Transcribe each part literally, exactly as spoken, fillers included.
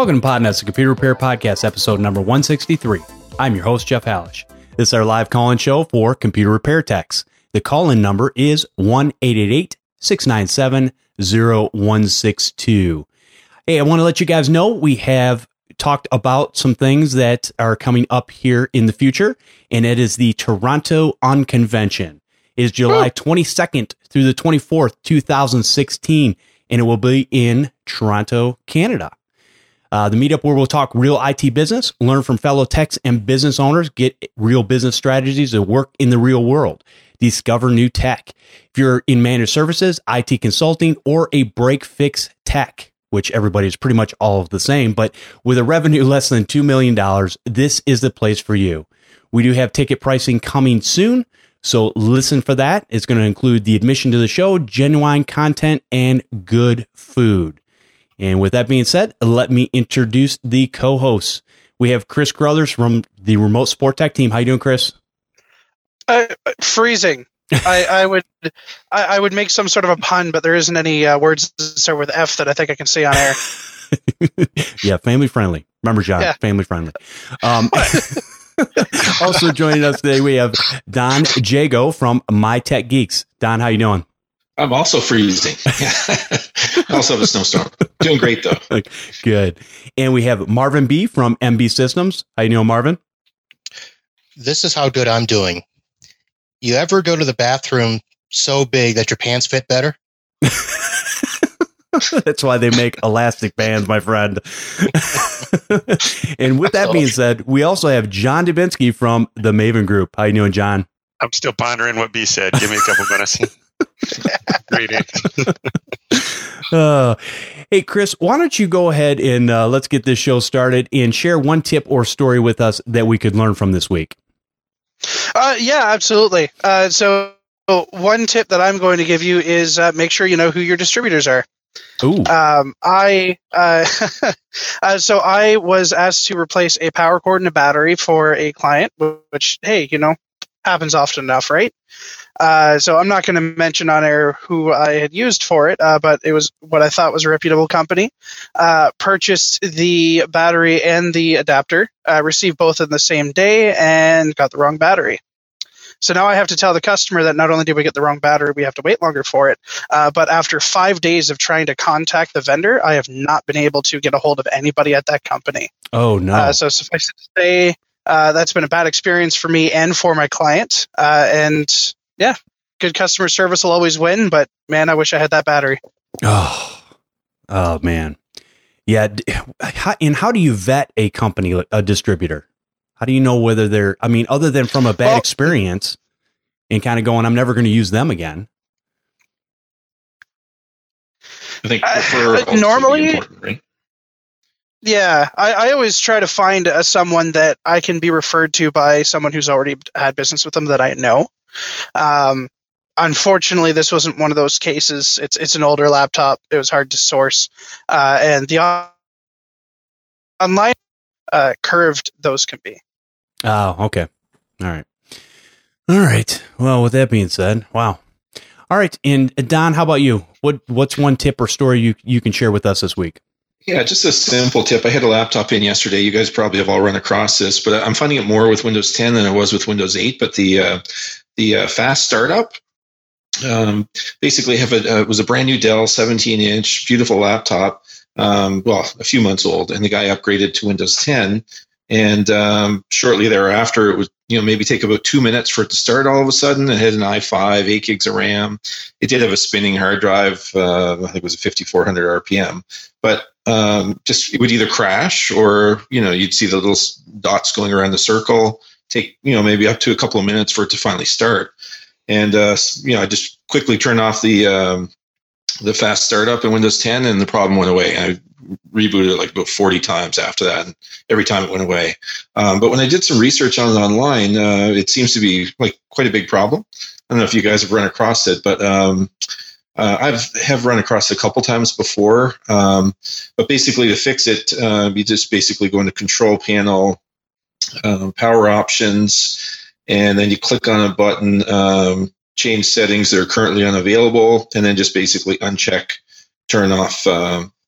Welcome to Podnet's, the Computer Repair Podcast, episode number one sixty-three. I'm your host, Jeff Hallish. This is our live call-in show for computer repair techs. The call-in number is one eight eight eight, six nine seven, zero one six two. Hey, I want to let you guys know we have talked about some things that are coming up here in the future, and it is the Toronto Unconvention. It is July twenty-second through the twenty-fourth, two thousand sixteen, and it will be in Toronto, Canada. Uh, the meetup where we'll talk real I T business, learn from fellow techs and business owners, get real business strategies that work in the real world, discover new tech. If you're in managed services, I T consulting, or a break fix tech, which everybody is pretty much all of the same, but with a revenue less than two million dollars, this is the place for you. We do have ticket pricing coming soon, so listen for that. It's going to include the admission to the show, genuine content, and good food. And with that being said, let me introduce the co-hosts. We have Chris Crothers from the Remote Support Tech team. How you doing, Chris? Uh, freezing. I, I would I, I would make some sort of a pun, but there isn't any uh, words that start with F that I think I can say on air. Yeah, family friendly. Remember, John, yeah. Family friendly. Um, also joining us today, we have Don Jago from My Tech Geeks. Don, how you doing? I'm also freezing. I also have a snowstorm. Doing great, though. Good. And we have Marvin B. from M B Systems. How you doing, Marvin? This is how good I'm doing. You ever go to the bathroom so big that your pants fit better? That's why they make elastic bands, my friend. And with that being said, we also have John Dubinsky from the Maven Group. How you doing, John? I'm still pondering what B said. Give me a couple minutes. Great. uh, hey, Chris, why don't you go ahead and uh, let's get this show started and share one tip or story with us that we could learn from this week. Uh, yeah, absolutely. Uh, so one tip that I'm going to give you is uh, make sure you know who your distributors are. Ooh. Um, I uh, uh, so I was asked to replace a power cord and a battery for a client, which, hey, you know, happens often enough, right? Uh, so I'm not going to mention on air who I had used for it, uh, but it was what I thought was a reputable company. Uh, purchased the battery and the adapter, uh, received both in the same day, and got the wrong battery. So now I have to tell the customer that not only did we get the wrong battery, we have to wait longer for it, uh, but after five days of trying to contact the vendor, I have not been able to get a hold of anybody at that company. Oh, no. Uh, so suffice it to say, uh, that's been a bad experience for me and for my client. Uh, and yeah, good customer service will always win, but man, I wish I had that battery. Oh, oh man. Yeah. How, and how do you vet a company, a distributor? How do you know whether they're, I mean, other than from a bad well, experience and kind of going, I'm never going to use them again? I think prefer uh, normally, right? Yeah, I, I always try to find uh, someone that I can be referred to by someone who's already had business with them that I know. Um, unfortunately, this wasn't one of those cases. It's it's an older laptop. It was hard to source, uh, and the on- online uh, curved those can be. Oh, okay. All right. All right. Well, with that being said, wow. All right. And Don, how about you? What what's one tip or story you, you can share with us this week? Yeah, just a simple tip. I had a laptop in yesterday. You guys probably have all run across this, but I'm finding it more with Windows ten than I was with Windows eight. But the uh, the uh, fast startup, um, basically have a uh, was a brand new Dell seventeen inch, beautiful laptop. Um, well, a few months old, and the guy upgraded to Windows ten. And um, shortly thereafter, it would you know maybe take about two minutes for it to start. All of a sudden, it had an i five, eight gigs of RAM. It did have a spinning hard drive. Uh, I think it was a fifty-four hundred R P M, but um, just it would either crash or you know you'd see the little dots going around the circle. Take you know maybe up to a couple of minutes for it to finally start. And uh, you know I just quickly turned off the um, the fast startup in Windows ten, and the problem went away. I rebooted it like about forty times after that, and every time it went away. Um, but when I did some research on it online, uh, it seems to be like quite a big problem. I don't know if you guys have run across it, but um, uh, I've have run across it a couple times before. Um, but basically, to fix it, uh, you just basically go into Control Panel, um, Power Options, and then you click on a button, um, change settings that are currently unavailable, and then just basically uncheck, turn off. Um,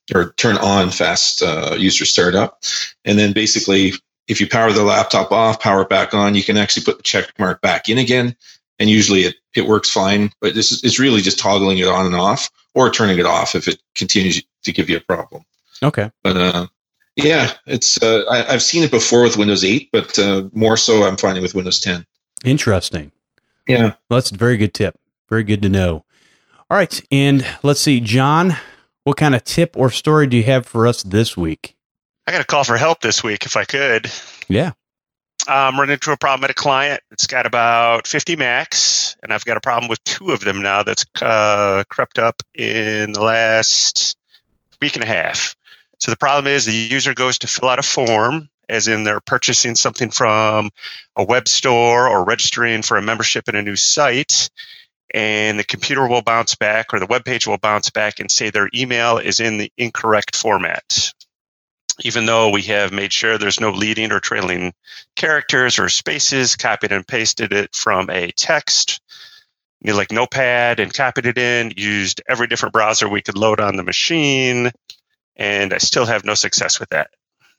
or turn on fast uh, user startup. And then basically, if you power the laptop off, power it back on, you can actually put the check mark back in again. And usually it, it works fine. But this is it's really just toggling it on and off or turning it off if it continues to give you a problem. Okay. But uh, yeah, it's uh, I, I've seen it before with Windows eight, but uh, more so I'm finding with Windows ten. Interesting. Yeah. Well, that's a very good tip. Very good to know. All right. And let's see, John, what kind of tip or story do you have for us this week? I got a call for help this week, if I could. Yeah. I'm running into a problem at a client. It's got about fifty Macs, and I've got a problem with two of them now that's uh, crept up in the last week and a half. So the problem is the user goes to fill out a form, as in they're purchasing something from a web store or registering for a membership in a new site, and the computer will bounce back or the web page will bounce back and say their email is in the incorrect format. Even though we have made sure there's no leading or trailing characters or spaces, copied and pasted it from a text, you know, like Notepad, and copied it in, used every different browser we could load on the machine, and I still have no success with that.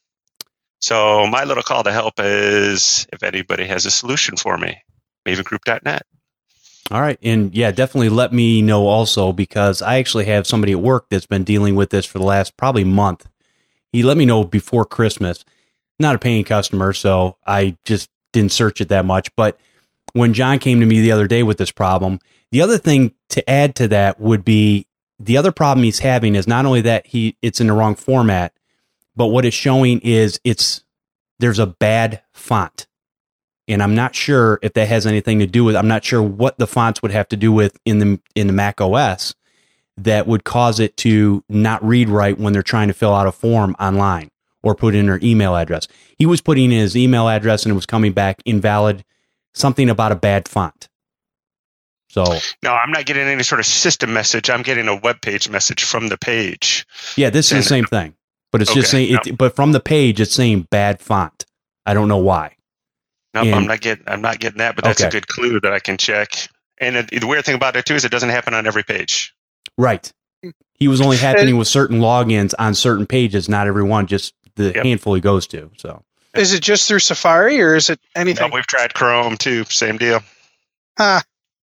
So my little call to help is if anybody has a solution for me, maven group dot net. All right. And yeah, definitely let me know also, because I actually have somebody at work that's been dealing with this for the last probably month. He let me know before Christmas. Not a paying customer, so I just didn't search it that much. But when John came to me the other day with this problem, the other thing to add to that would be the other problem he's having is not only that he it's in the wrong format, but what it's showing is it's there's a bad font. And I'm not sure if that has anything to do with, I'm not sure what the fonts would have to do with in the in the Mac O S that would cause it to not read right when they're trying to fill out a form online or put in their email address. He was putting in his email address and it was coming back invalid, something about a bad font. So no, I'm not getting any sort of system message. I'm getting a web page message from the page. Yeah, this is the same thing, but it's okay, just saying, no. it, but from the page, it's saying bad font. I don't know why. No, nope, I'm not getting, I'm not getting that, but that's okay. a good clue that I can check. And it, the weird thing about it too is it doesn't happen on every page. Right. He was only happening with certain logins on certain pages, not every one, just the yep. handful he goes to. So, is it just through Safari or is it anything? No, we've tried Chrome too. Same deal. Huh.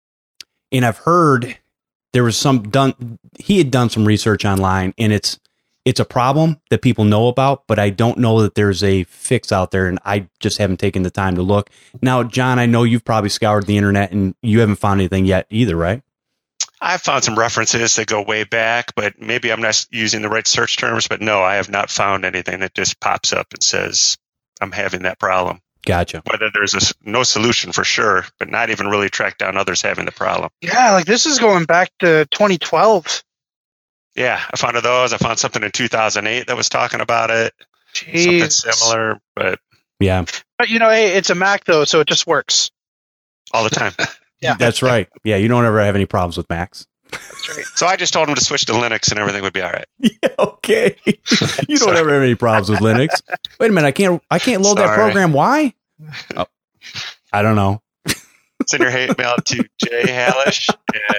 And I've heard there was some done. He had done some research online, and it's it's a problem that people know about, but I don't know that there's a fix out there, and I just haven't taken the time to look. Now, John, I know you've probably scoured the internet, and you haven't found anything yet either, right? I've found some references that go way back, but maybe I'm not using the right search terms. But no, I have not found anything that just pops up and says I'm having that problem. Gotcha. Whether there's a, no solution for sure, but not even really track down others having the problem. Yeah, like this is going back to twenty twelve. Yeah, I found those. I found something in two thousand eight that was talking about it. Jeez. Something similar, but yeah. But you know, hey, it's a Mac though, so it just works all the time. Yeah, that's right. Yeah, you don't ever have any problems with Macs. That's right. So I just told him to switch to Linux and everything would be all right. Yeah, okay. You don't ever have any problems with Linux. Wait a minute, I can't. I can't load Sorry. that program. Why? Oh, I don't know. Send your hate mail to Jay Hallish.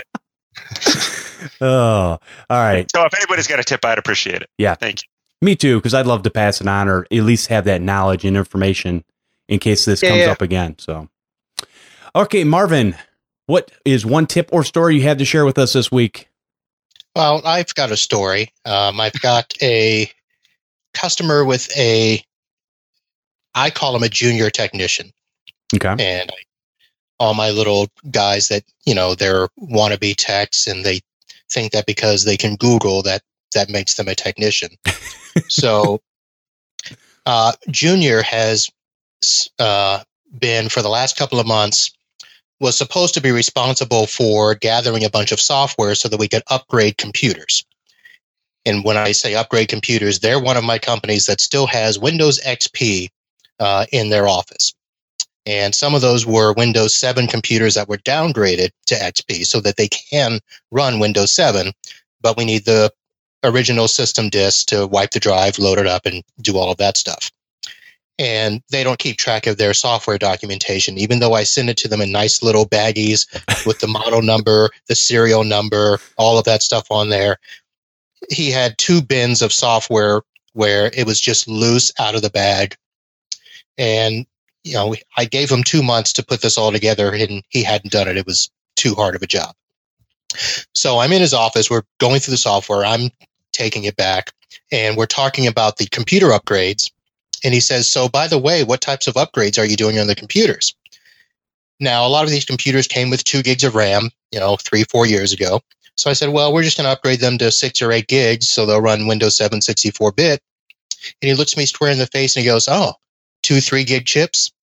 Oh, all right. So if anybody's got a tip, I'd appreciate it. Yeah, thank you. Me too, because I'd love to pass it on or at least have that knowledge and information in case this yeah, comes yeah. up again. So, okay, Marvin. What is one tip or story you have to share with us this week? Well, I've got a story. Um, I've got a customer with a, I call him a junior technician. Okay. And I, all my little guys that, you know, they're wannabe techs and they think that because they can Google that, that makes them a technician. So uh, Junior has uh, been for the last couple of months was supposed to be responsible for gathering a bunch of software so that we could upgrade computers. And when I say upgrade computers, they're one of my companies that still has Windows X P uh, in their office. And some of those were Windows seven computers that were downgraded to X P so that they can run Windows seven, but we need the original system disk to wipe the drive, load it up, and do all of that stuff. And they don't keep track of their software documentation, even though I send it to them in nice little baggies with the model number, the serial number, all of that stuff on there. he had two bins of software where it was just loose out of the bag. And, you know, I gave him two months to put this all together, and he hadn't done it. It was too hard of a job. So I'm in his office. We're going through the software. I'm taking it back, and we're talking about the computer upgrades. And he says, so by the way, what types of upgrades are you doing on the computers? Now, a lot of these computers came with two gigs of RAM, you know, three, four years ago. So I said, well, we're just going to upgrade them to six or eight gigs so they'll run Windows seven sixty-four bit. And he looks me square in the face and he goes, oh, two three gig chips?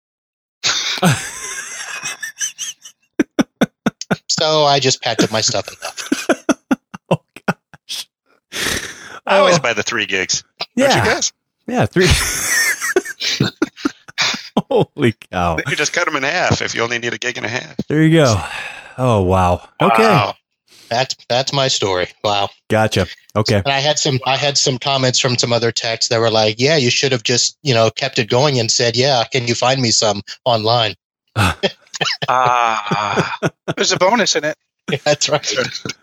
So I just packed up my stuff and left. Oh, gosh. I always Oh. buy the three gigs. Yeah. Don't you guys? Yeah, three. Holy cow. You just cut them in half if you only need a gig and a half. There you go. Oh, wow. Okay. Wow. That's that's my story. Wow. Gotcha. Okay. And I had some I had some comments from some other techs that were like, yeah, you should have just, you know, kept it going and said, yeah, can you find me some online? Ah. There's a bonus in it. That's right.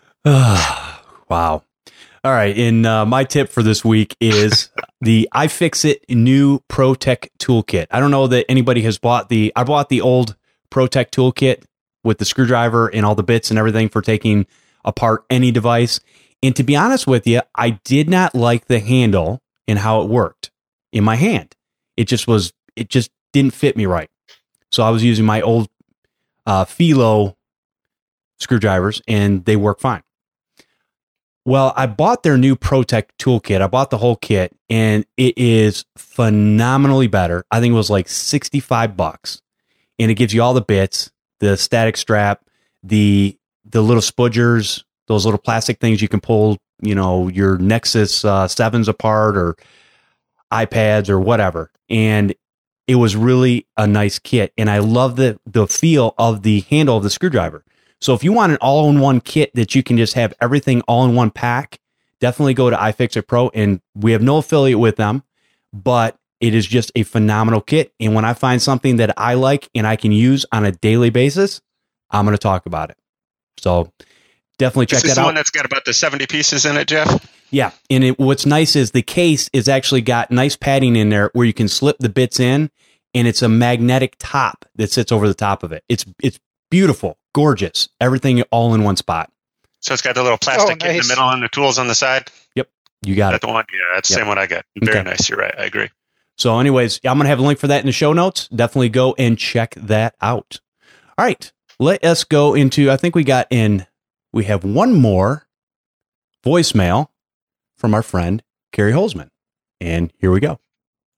Wow. All right. And uh, my tip for this week is the iFixit new ProTech toolkit. I don't know that anybody has bought the, I bought the old ProTech toolkit with the screwdriver and all the bits and everything for taking apart any device. And to be honest with you, I did not like the handle and how it worked in my hand. It just was, it just didn't fit me right. So I was using my old uh, Philo screwdrivers and they work fine. Well, I bought their new ProTech toolkit. I bought the whole kit and it is phenomenally better. I think it was like sixty-five bucks and it gives you all the bits, the static strap, the, the little spudgers, those little plastic things you can pull, you know, your Nexus uh, sevens apart or iPads or whatever. And it was really a nice kit. And I love the, the feel of the handle of the screwdriver. So if you want an all-in-one kit that you can just have everything all in one pack, definitely go to iFixit Pro. And we have no affiliate with them, but it is just a phenomenal kit. And when I find something that I like and I can use on a daily basis, I'm going to talk about it. So definitely check Is this that the out. one that's got about the seventy pieces in it, Jeff? Yeah. And it, what's nice is the case is actually got nice padding in there where you can slip the bits in, and it's a magnetic top that sits over the top of it. It's it's beautiful, gorgeous, everything all in one spot. So it's got the little plastic Oh, kit in the nice. middle and the tools on the side? Yep. You got That's it. the one? Yeah, that's the Yep. same one I got. Very Okay. nice. You're right. I agree. So anyways, I'm going to have a link for that in the show notes. Definitely go and check that out. All right. Let us go into, I think we got in, we have one more voicemail from our friend, Carrie Holzman. And here we go.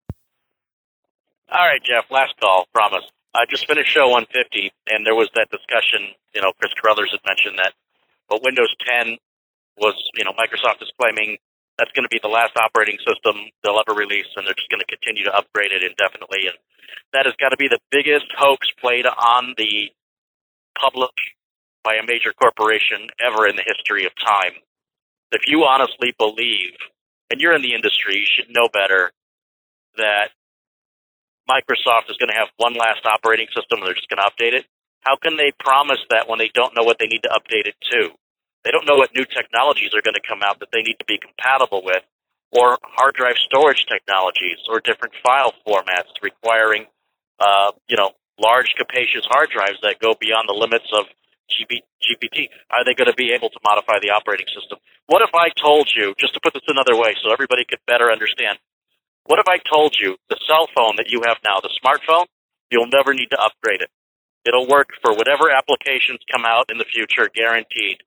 All right, Jeff, last call, promise. I just finished show one fifty, and there was that discussion, you know, Chris Carruthers had mentioned that, but Windows ten was, you know, Microsoft is claiming that's going to be the last operating system they'll ever release, and they're just going to continue to upgrade it indefinitely. And that has got to be the biggest hoax played on the public by a major corporation ever in the history of time. If you honestly believe, and you're in the industry, you should know better, that Microsoft is going to have one last operating system and they're just going to update it. How can they promise that when they don't know what they need to update it to? They don't know what new technologies are going to come out that they need to be compatible with, or hard drive storage technologies, or different file formats requiring, uh, you know, large, capacious hard drives that go beyond the limits of G P T. Are they going to be able to modify the operating system? What if I told you, just to put this another way so everybody could better understand, what if I told you the cell phone that you have now, the smartphone, you'll never need to upgrade it. It'll work for whatever applications come out in the future, guaranteed.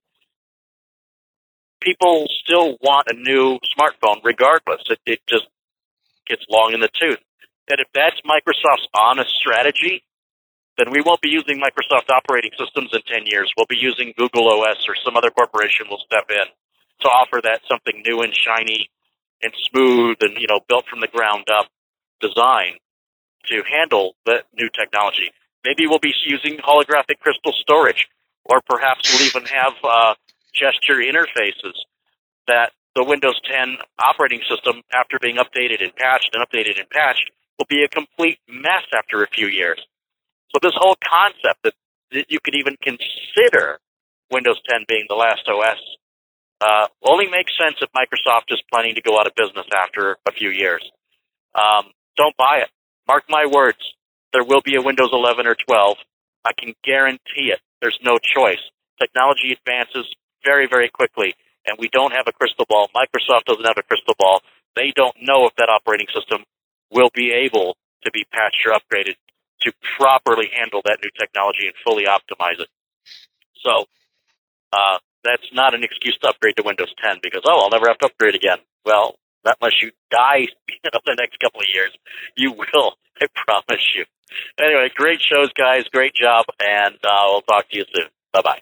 People still want a new smartphone regardless. It, it just gets long in the tooth. And if that's Microsoft's honest strategy, then we won't be using Microsoft operating systems in ten years. We'll be using Google O S, or some other corporation will step in to offer that something new and shiny and smooth and, you know, built from the ground up design to handle the new technology. Maybe we'll be using holographic crystal storage, or perhaps we'll even have uh, gesture interfaces that the Windows ten operating system, after being updated and patched and updated and patched, will be a complete mess after a few years. So this whole concept that, that you could even consider Windows ten being the last O S uh, only makes sense if Microsoft is planning to go out of business after a few years. Um, don't buy it. Mark my words. There will be a Windows eleven or twelve. I can guarantee it. There's no choice. Technology advances very, very quickly, and we don't have a crystal ball. Microsoft doesn't have a crystal ball. They don't know if that operating system will be able to be patched or upgraded to properly handle that new technology and fully optimize it. So uh, that's not an excuse to upgrade to Windows ten because, oh, I'll never have to upgrade again. Well, not unless you die you know, the next couple of years. You will, I promise you. Anyway, great shows, guys. Great job, and uh, we'll talk to you soon. Bye-bye.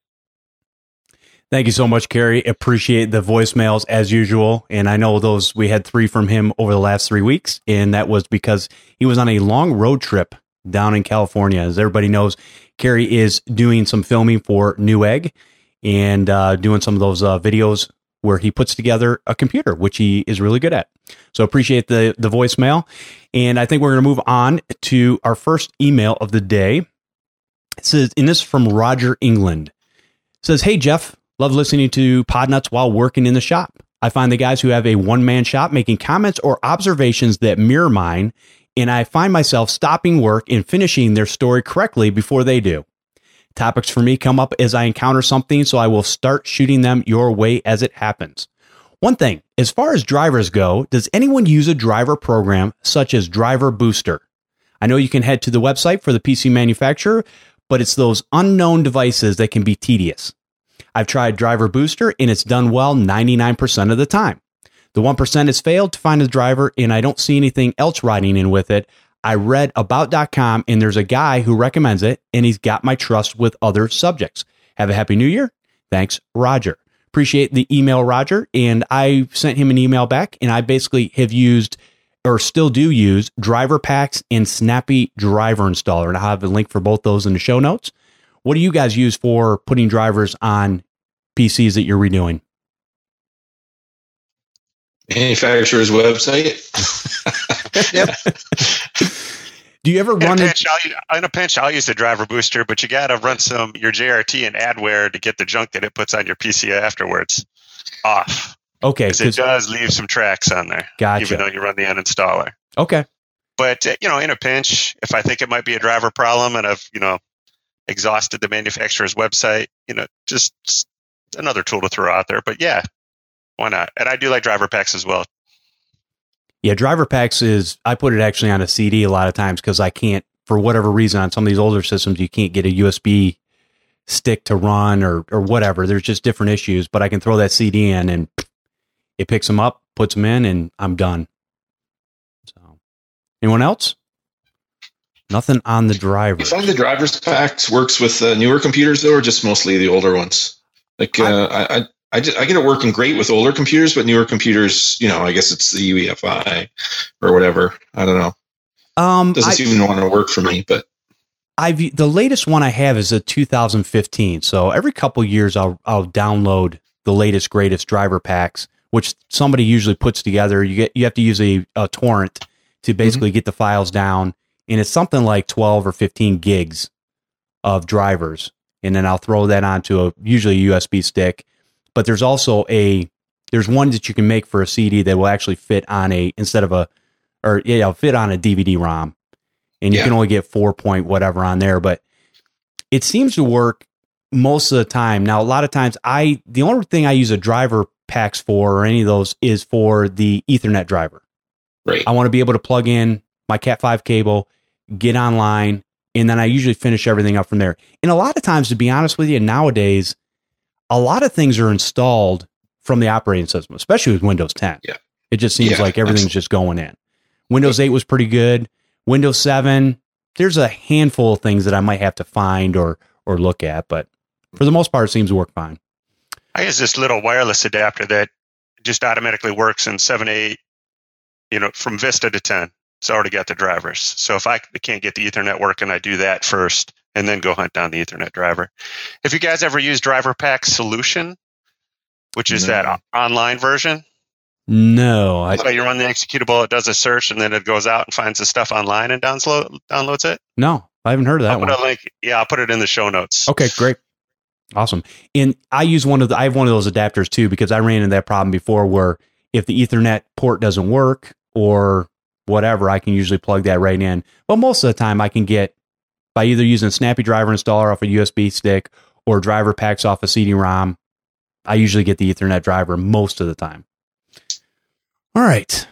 Thank you so much, Kerry. Appreciate the voicemails as usual. And I know those, we had three from him over the last three weeks. And that was because he was on a long road trip down in California. As everybody knows, Kerry is doing some filming for Newegg and uh, doing some of those uh, videos where he puts together a computer, which he is really good at. So appreciate the, the voicemail. And I think we're going to move on to our first email of the day. It says, and this is from Roger England. It says, hey, Jeff. Love listening to Podnuts while working in the shop. I find the guys who have a one-man shop making comments or observations that mirror mine, and I find myself stopping work and finishing their story correctly before they do. Topics for me come up as I encounter something, so I will start shooting them your way as it happens. One thing, as far as drivers go, does anyone use a driver program such as Driver Booster? I know you can head to the website for the P C manufacturer, but it's those unknown devices that can be tedious. I've tried Driver Booster, and it's done well ninety-nine percent of the time. The one percent has failed to find a driver, and I don't see anything else riding in with it. I read about dot com, and there's a guy who recommends it, and he's got my trust with other subjects. Have a happy new year. Thanks, Roger. Appreciate the email, Roger, and I sent him an email back, and I basically have used, or still do use, Driver Packs and Snappy Driver Installer, and I'll have a link for both those in the show notes. What do you guys use for putting drivers on P Cs that you're redoing? Manufacturer's website. Yep. Do you ever in run a it? pinch, I'll, in a pinch, I'll use the Driver Booster, but you got to run some your J R T and adware to get the junk that it puts on your P C afterwards off. Okay, because it does leave some tracks on there. Gotcha. Even though you run the uninstaller. Okay. But uh, you know, in a pinch, if I think it might be a driver problem, and I've you know exhausted the manufacturer's website, you know, just, just another tool to throw out there. But yeah, why not? And I do like Driver Packs as well. Yeah, Driver Packs is, I put it actually on a C D a lot of times because I can't, for whatever reason, on some of these older systems, you can't get a U S B stick to run or or whatever. There's just different issues, but I can throw that C D in and it picks them up, puts them in, and I'm done. So, anyone else? Nothing on the driver. You find the Driver's Packs works with uh, newer computers, though, or just mostly the older ones? Like, uh, I, I, I, just, I get it working great with older computers, but newer computers, you know, I guess it's the U E F I or whatever. I don't know. Um, Doesn't I, seem to want to work for me, but I've the latest one I have is a two thousand fifteen. So every couple years, I'll I'll download the latest greatest driver packs, which somebody usually puts together. You get you have to use a, a torrent to basically mm-hmm. get the files down, and it's something like twelve or fifteen gigs of drivers, and then I'll throw that onto a usually a U S B stick. But there's also a there's one that you can make for a C D that will actually fit on a instead of a or yeah, it'll fit on a D V D ROM. And you yeah. can only get four point whatever on there, but it seems to work most of the time. Now, a lot of times, I the only thing I use a driver packs for or any of those is for the Ethernet driver. Right. I want to be able to plug in my Cat five cable, get online, and then I usually finish everything up from there. And a lot of times, to be honest with you, nowadays, a lot of things are installed from the operating system, especially with Windows ten. Yeah. It just seems yeah, like everything's absolutely. just going in. Windows eight was pretty good. Windows seven, there's a handful of things that I might have to find or or look at, but for the most part, it seems to work fine. I use this little wireless adapter that just automatically works in seven, eight, you know, from Vista to ten. It's already got the drivers. So if I can't get the Ethernet working, I do that first and then go hunt down the Ethernet driver. If you guys ever use Driver Pack Solution, which is no. that online version, No. I, so you run the executable, it does a search, and then it goes out and finds the stuff online and download, downloads it? No, I haven't heard of that I'll put one. a link. Yeah, I'll put it in the show notes. Okay, great. Awesome. And I use one of the, I have one of those adapters too, because I ran into that problem before where if the Ethernet port doesn't work or whatever, I can usually plug that right in. But most of the time I can get, by either using a Snappy Driver installer off a U S B stick or driver packs off a C D ROM, I usually get the Ethernet driver most of the time. All right.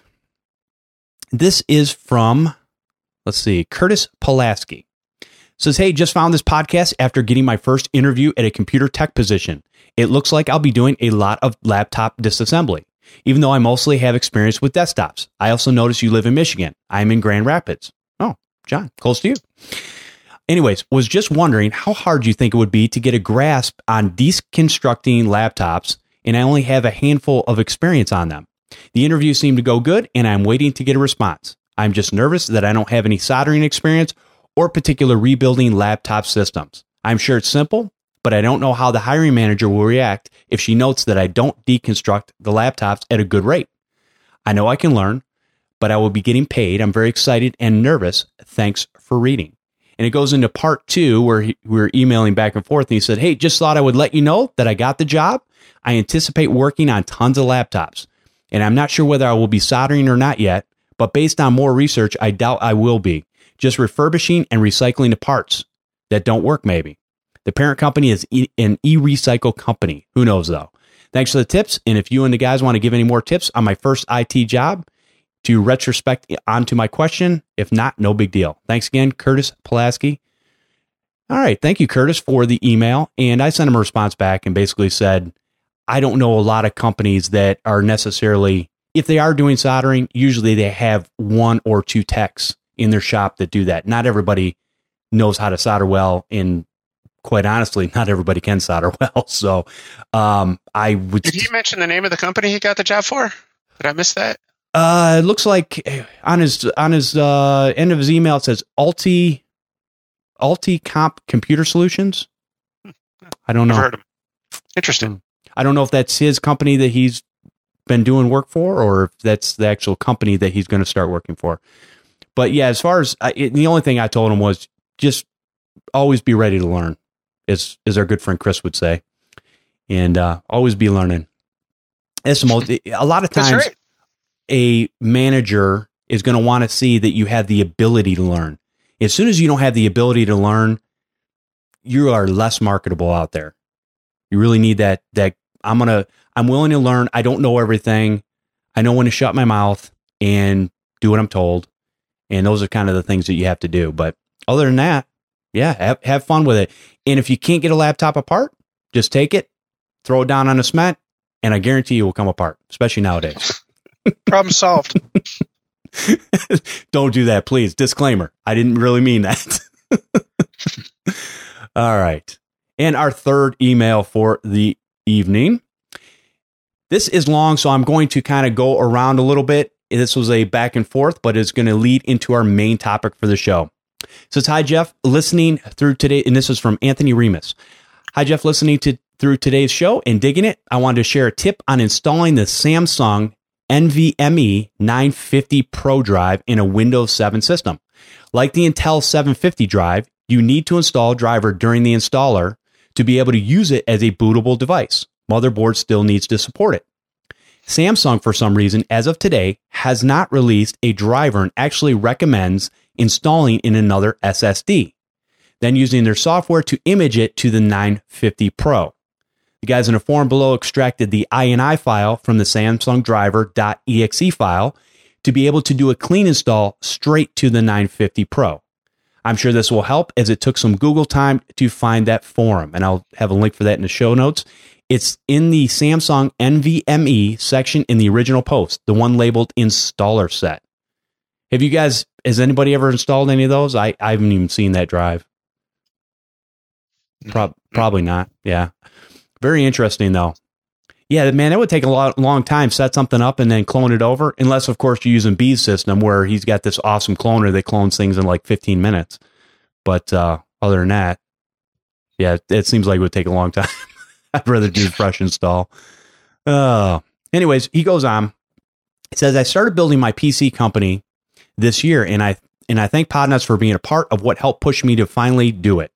This is from, let's see, Curtis Pulaski. Says, hey, just found this podcast after getting my first interview at a computer tech position. It looks like I'll be doing a lot of laptop disassembly, even though I mostly have experience with desktops. I also noticed you live in Michigan. I'm in Grand Rapids. Oh, John, close to you. Anyways, was just wondering how hard you think it would be to get a grasp on deconstructing laptops, and I only have a handful of experience on them. The interview seemed to go good, and I'm waiting to get a response. I'm just nervous that I don't have any soldering experience or particular rebuilding laptop systems. I'm sure it's simple, but I don't know how the hiring manager will react if she notes that I don't deconstruct the laptops at a good rate. I know I can learn, but I will be getting paid. I'm very excited and nervous. Thanks for reading. And it goes into part two where he, we were emailing back and forth. And he said, hey, just thought I would let you know that I got the job. I anticipate working on tons of laptops. And I'm not sure whether I will be soldering or not yet, but based on more research, I doubt I will be. Just refurbishing and recycling the parts that don't work, maybe. The parent company is e- an e-recycle company. Who knows, though? Thanks for the tips. And if you and the guys want to give any more tips on my first I T job to retrospect onto my question, if not, no big deal. Thanks again, Curtis Pulaski. All right. Thank you, Curtis, for the email. And I sent him a response back and basically said, I don't know a lot of companies that are necessarily, if they are doing soldering, usually they have one or two techs in their shop that do that. Not everybody knows how to solder well, and quite honestly, not everybody can solder well. So um, I would. Did he mention the name of the company he got the job for? Did I miss that? Uh, it looks like on his on his uh, end of his email it says Alti Alti Comp Computer Solutions. I don't know. I've heard him. Interesting. I don't know if that's his company that he's been doing work for, or if that's the actual company that he's going to start working for. But yeah, as far as I, it, the only thing I told him was just always be ready to learn, as as our good friend Chris would say, and uh, always be learning. That's the most, a lot of times, right. A manager is going to want to see that you have the ability to learn. As soon as you don't have the ability to learn, you are less marketable out there. You really need that. That I'm gonna. I'm willing to learn. I don't know everything. I know when to shut my mouth and do what I'm told. And those are kind of the things that you have to do. But other than that, yeah, have, have fun with it. And if you can't get a laptop apart, just take it, throw it down on a cement, and I guarantee you it will come apart, especially nowadays. Problem solved. Don't do that, please. Disclaimer. I didn't really mean that. All right. And our third email for the evening. This is long, so I'm going to kind of go around a little bit. This was a back and forth, but it's going to lead into our main topic for the show. It says, hi, Jeff, listening through today. And this is from Anthony Remus. Hi, Jeff, listening to through today's show and digging it. I wanted to share a tip on installing the Samsung NVMe nine fifty Pro drive in a Windows seven system. Like the Intel seven fifty drive, you need to install a driver during the installer to be able to use it as a bootable device. Motherboard still needs to support it. Samsung, for some reason, as of today, has not released a driver and actually recommends installing in another S S D, then using their software to image it to the nine fifty Pro. The guys in the forum below extracted the I N I file from the Samsung driver.exe file to be able to do a clean install straight to the nine fifty Pro. I'm sure this will help, as it took some Google time to find that forum, and I'll have a link for that in the show notes. It's in the Samsung NVMe section in the original post, the one labeled installer set. Have you guys, has anybody ever installed any of those? I, I haven't even seen that drive. Pro- probably not. Yeah. Very interesting, though. Yeah, man, it would take a lot, long time to set something up and then clone it over, unless, of course, you're using B's system, where he's got this awesome cloner that clones things in like fifteen minutes. But uh, other than that, yeah, it seems like it would take a long time. I'd rather do fresh install. Uh, anyways, he goes on. He says, I started building my P C company this year, and I and I thank Podnuts for being a part of what helped push me to finally do it.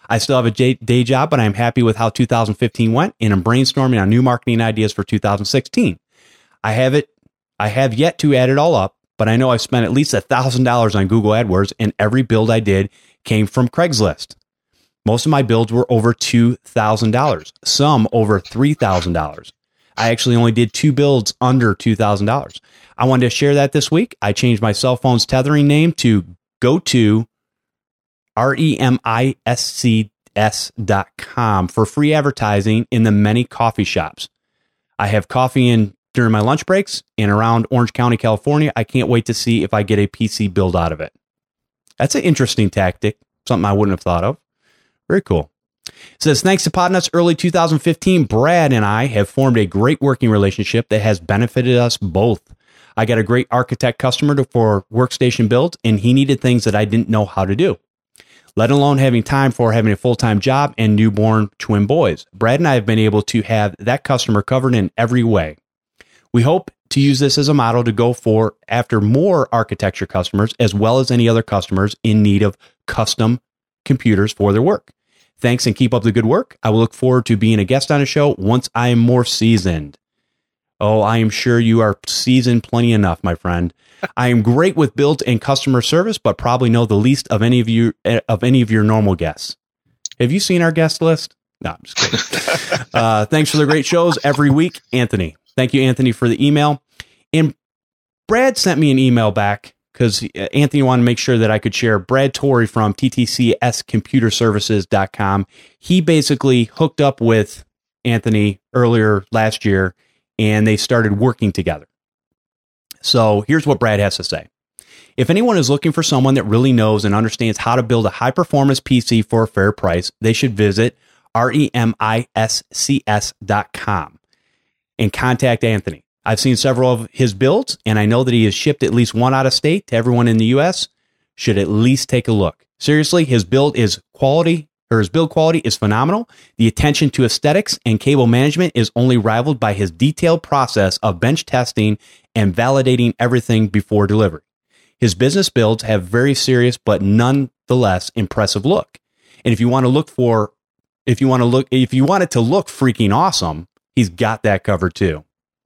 I still have a day, day job, but I'm happy with how two thousand fifteen went, and I'm brainstorming on new marketing ideas for two thousand sixteen. I have it. I have yet to add it all up, but I know I've spent at least one thousand dollars on Google AdWords, and every build I did came from Craigslist. Most of my builds were over two thousand dollars, some over three thousand dollars. I actually only did two builds under two thousand dollars. I wanted to share that this week. I changed my cell phone's tethering name to GoTo, R E M I S C S dot com, for free advertising in the many coffee shops. I have coffee in during my lunch breaks and around Orange County, California. I can't wait to see if I get a P C build out of it. That's an interesting tactic, something I wouldn't have thought of. Very cool. It says, thanks to Podnuts early two thousand fifteen, Brad and I have formed a great working relationship that has benefited us both. I got a great architect customer to, for workstation builds, and he needed things that I didn't know how to do, let alone having time for having a full-time job and newborn twin boys. Brad and I have been able to have that customer covered in every way. We hope to use this as a model to go for after more architecture customers, as well as any other customers in need of custom computers for their work. Thanks, and keep up the good work. I will look forward to being a guest on a show once I am more seasoned. Oh, I am sure you are seasoned plenty enough, my friend. I am great with build and customer service, but probably know the least of any of you of any of your normal guests. Have you seen our guest list? No, I'm just kidding. uh, thanks for the great shows every week, Anthony. Thank you, Anthony, for the email. And Brad sent me an email back because Anthony wanted to make sure that I could share. Brad Torrey from T T C S computer services dot com. He basically hooked up with Anthony earlier last year, and they started working together. So here's what Brad has to say. If anyone is looking for someone that really knows and understands how to build a high-performance P C for a fair price, they should visit R E M I S C S dot com and contact Anthony. I've seen several of his builds, and I know that he has shipped at least one out of state to everyone in the U S. Should at least take a look. Seriously, his build is quality, or his build quality is phenomenal. The attention to aesthetics and cable management is only rivaled by his detailed process of bench testing and validating everything before delivery. His business builds have very serious but nonetheless impressive look. And if you want to look for, if you want to look, if you want it to look freaking awesome, he's got that covered too.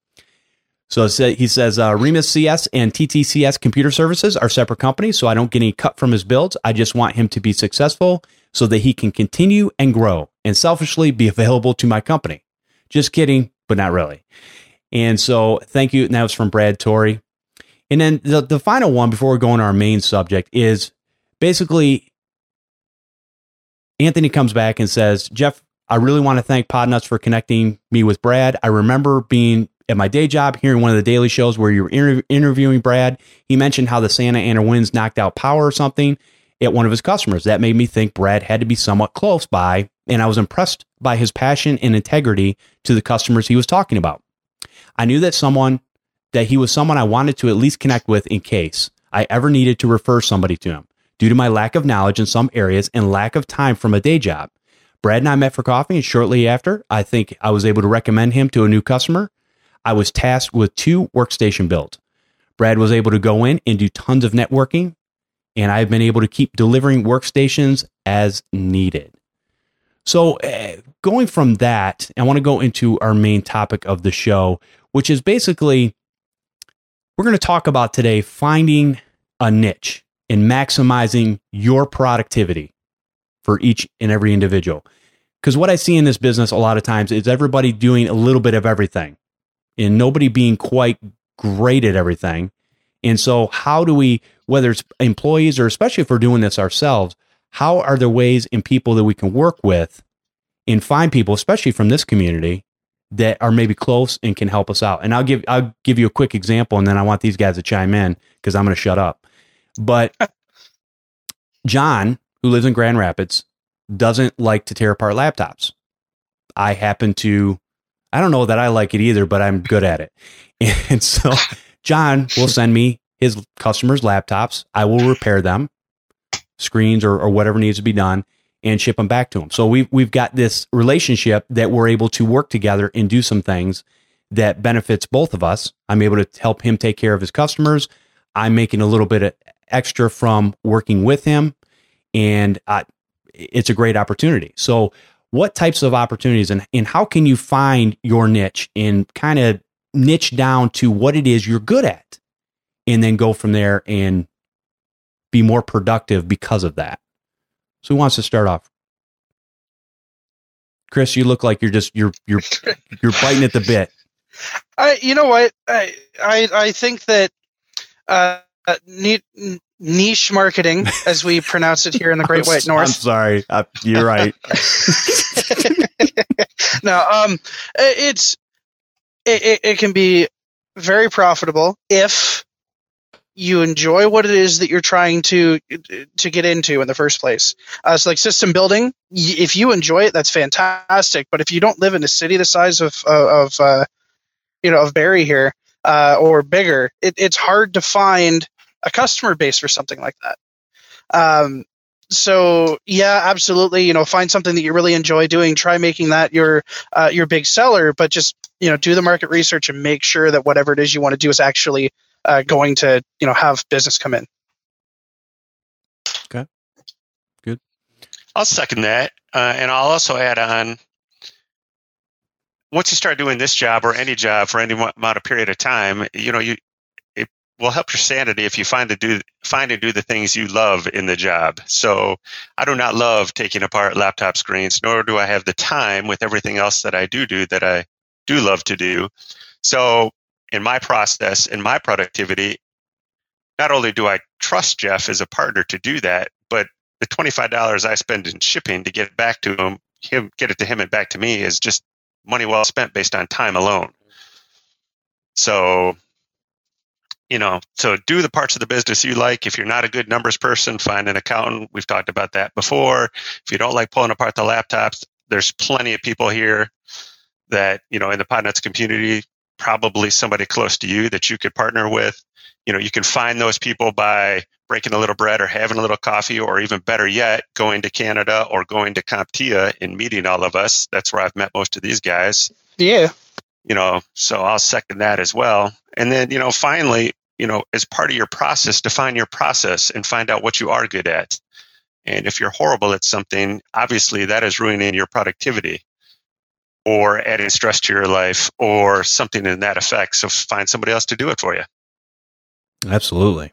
So he says, uh, Remus C S and T T C S Computer Services are separate companies, so I don't get any cut from his builds. I just want him to be successful so that he can continue and grow and selfishly be available to my company. Just kidding, but not really. And so thank you. And that was from Brad Torrey. And then the, the final one before we go on our main subject is basically Anthony comes back and says, Jeff, I really want to thank Podnuts for connecting me with Brad. I remember being at my day job, hearing one of the daily shows where you were inter- interviewing Brad. He mentioned how the Santa Ana winds knocked out power or something at one of his customers. That made me think Brad had to be somewhat close by, and I was impressed by his passion and integrity to the customers he was talking about. I knew that someone that he was someone I wanted to at least connect with in case I ever needed to refer somebody to him. Due to my lack of knowledge in some areas and lack of time from a day job, Brad and I met for coffee, and shortly after, I think I was able to recommend him to a new customer. I was tasked with two workstation builds. Brad was able to go in and do tons of networking, and I've been able to keep delivering workstations as needed. So uh, going from that, I want to go into our main topic of the show, which is basically, we're going to talk about today finding a niche and maximizing your productivity for each and every individual. Because what I see in this business a lot of times is everybody doing a little bit of everything and nobody being quite great at everything. And so how do we, whether it's employees or especially if we're doing this ourselves, how are there ways and people that we can work with and find people, especially from this community, that are maybe close and can help us out? And I'll give I'll give you a quick example, and then I want these guys to chime in because I'm going to shut up. But John, who lives in Grand Rapids, doesn't like to tear apart laptops. I happen to, I don't know that I like it either, but I'm good at it. And so John will send me his customers' laptops. I will repair them, screens or, or whatever needs to be done, and ship them back to him. So we've, we've got this relationship that we're able to work together and do some things that benefits both of us. I'm able to help him take care of his customers. I'm making a little bit of extra from working with him. And I, it's a great opportunity. So what types of opportunities and, and how can you find your niche and kind of niche down to what it is you're good at and then go from there and be more productive because of that? So who wants to start off? Chris, you look like you're just you're you're you're biting at the bit. I, you know what, I I, I think that uh, ni- niche marketing, as we pronounce it here in the Great White North. I'm sorry, uh, you're right. No, um, it's it, it, it can be very profitable if you enjoy what it is that you're trying to to get into in the first place. Uh, so like system building, if you enjoy it, that's fantastic. But if you don't live in a city the size of of uh, you know of Barrie here uh, or bigger, it, it's hard to find a customer base for something like that. Um, so yeah, absolutely. You know, find something that you really enjoy doing. Try making that your uh, your big seller, but just you know do the market research and make sure that whatever it is you want to do is actually Uh, going to you know have business come in. Okay, good. I'll second that, uh, and I'll also add on. Once you start doing this job or any job for any amount of period of time, you know you it will help your sanity if you find to do find and do the things you love in the job. So I do not love taking apart laptop screens, nor do I have the time with everything else that I do do that I do love to do. So in my process, in my productivity, not only do I trust Jeff as a partner to do that, but the twenty-five dollars I spend in shipping to get it back to him, him get it to him and back to me is just money well spent based on time alone. So, you know, so do the parts of the business you like. If you're not a good numbers person, find an accountant. We've talked about that before. If you don't like pulling apart the laptops, there's plenty of people here that, you know, in the Podnuts community, probably somebody close to you that you could partner with. You know, you can find those people by breaking a little bread or having a little coffee, or even better yet, going to Canada or going to CompTIA and meeting all of us. That's where I've met most of these guys. Yeah. You know, so I'll second that as well. And then, you know, finally, you know, as part of your process, define your process and find out what you are good at. And if you're horrible at something, obviously that is ruining your productivity, or adding stress to your life, or something in that effect. So find somebody else to do it for you. Absolutely.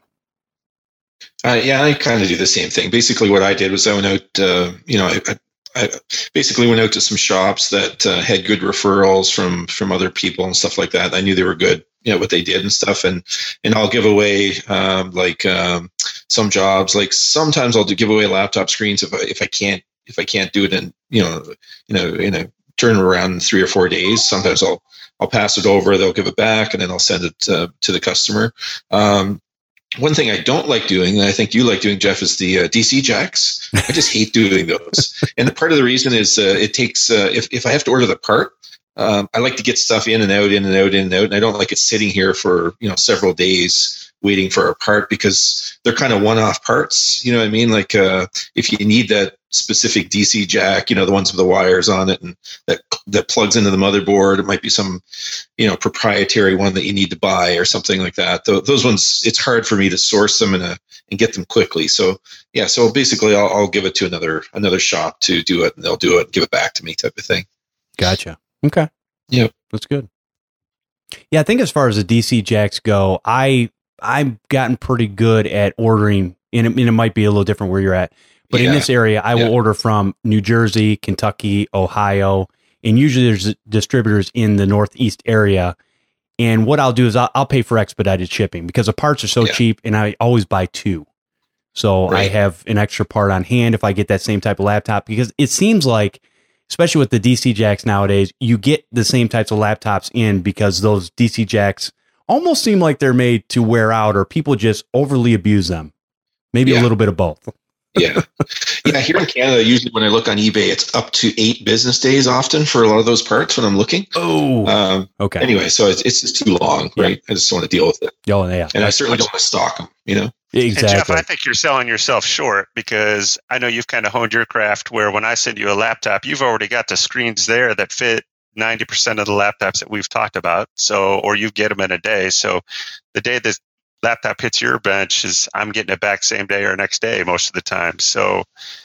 Uh, yeah, I kind of do the same thing. Basically, what I did was I went out, uh, you know, I, I basically went out to some shops that uh, had good referrals from from other people and stuff like that. I knew they were good, you know, what they did and stuff. And and I'll give away um, like um, some jobs. Like sometimes I'll do give away laptop screens if I, if I can't if I can't do it in you know you know in a turn around in three or four days. Sometimes I'll I'll pass it over, they'll give it back, and then I'll send it uh, to the customer. Um, one thing I don't like doing, and I think you like doing, Jeff, is the uh, D C jacks. I just hate doing those. And part of the reason is uh, it takes, uh, if, if I have to order the part, um, I like to get stuff in and out, in and out, in and out, and I don't like it sitting here for, you know, several days waiting for a part, because they're kind of one-off parts. You know what I mean? Like uh, if you need that specific D C jack, you know, the ones with the wires on it and that that plugs into the motherboard, it might be some, you know, proprietary one that you need to buy or something like that. Th- those ones, it's hard for me to source them and uh, and get them quickly. So yeah, so basically I'll, I'll give it to another another shop to do it, and they'll do it and give it back to me, type of thing. Gotcha. Okay. Yep. That's good. Yeah, I think as far as the D C jacks go, I I've gotten pretty good at ordering, and it, and it might be a little different where you're at, but yeah. in this area, I yeah. will order from New Jersey, Kentucky, Ohio, and usually there's distributors in the Northeast area. And what I'll do is I'll, I'll pay for expedited shipping because the parts are so yeah. cheap, and I always buy two. So right. I have an extra part on hand if I get that same type of laptop, because it seems like, especially with the D C jacks nowadays, you get the same types of laptops in because those D C jacks almost seem like they're made to wear out, or people just overly abuse them. Maybe yeah. a little bit of both. yeah. Yeah. Here in Canada, usually when I look on eBay, it's up to eight business days often for a lot of those parts when I'm looking. Oh, um, okay. Anyway, so it's, it's just too long, right? Yeah. I just want to deal with it. Oh, yeah. And I certainly don't want to stock them, you know? Exactly. And Jeff, I think you're selling yourself short, because I know you've kind of honed your craft where when I send you a laptop, you've already got the screens there that fit ninety percent of the laptops that we've talked about. So, or you get them in a day. So the day this laptop hits your bench is I'm getting it back same day or next day most of the time. So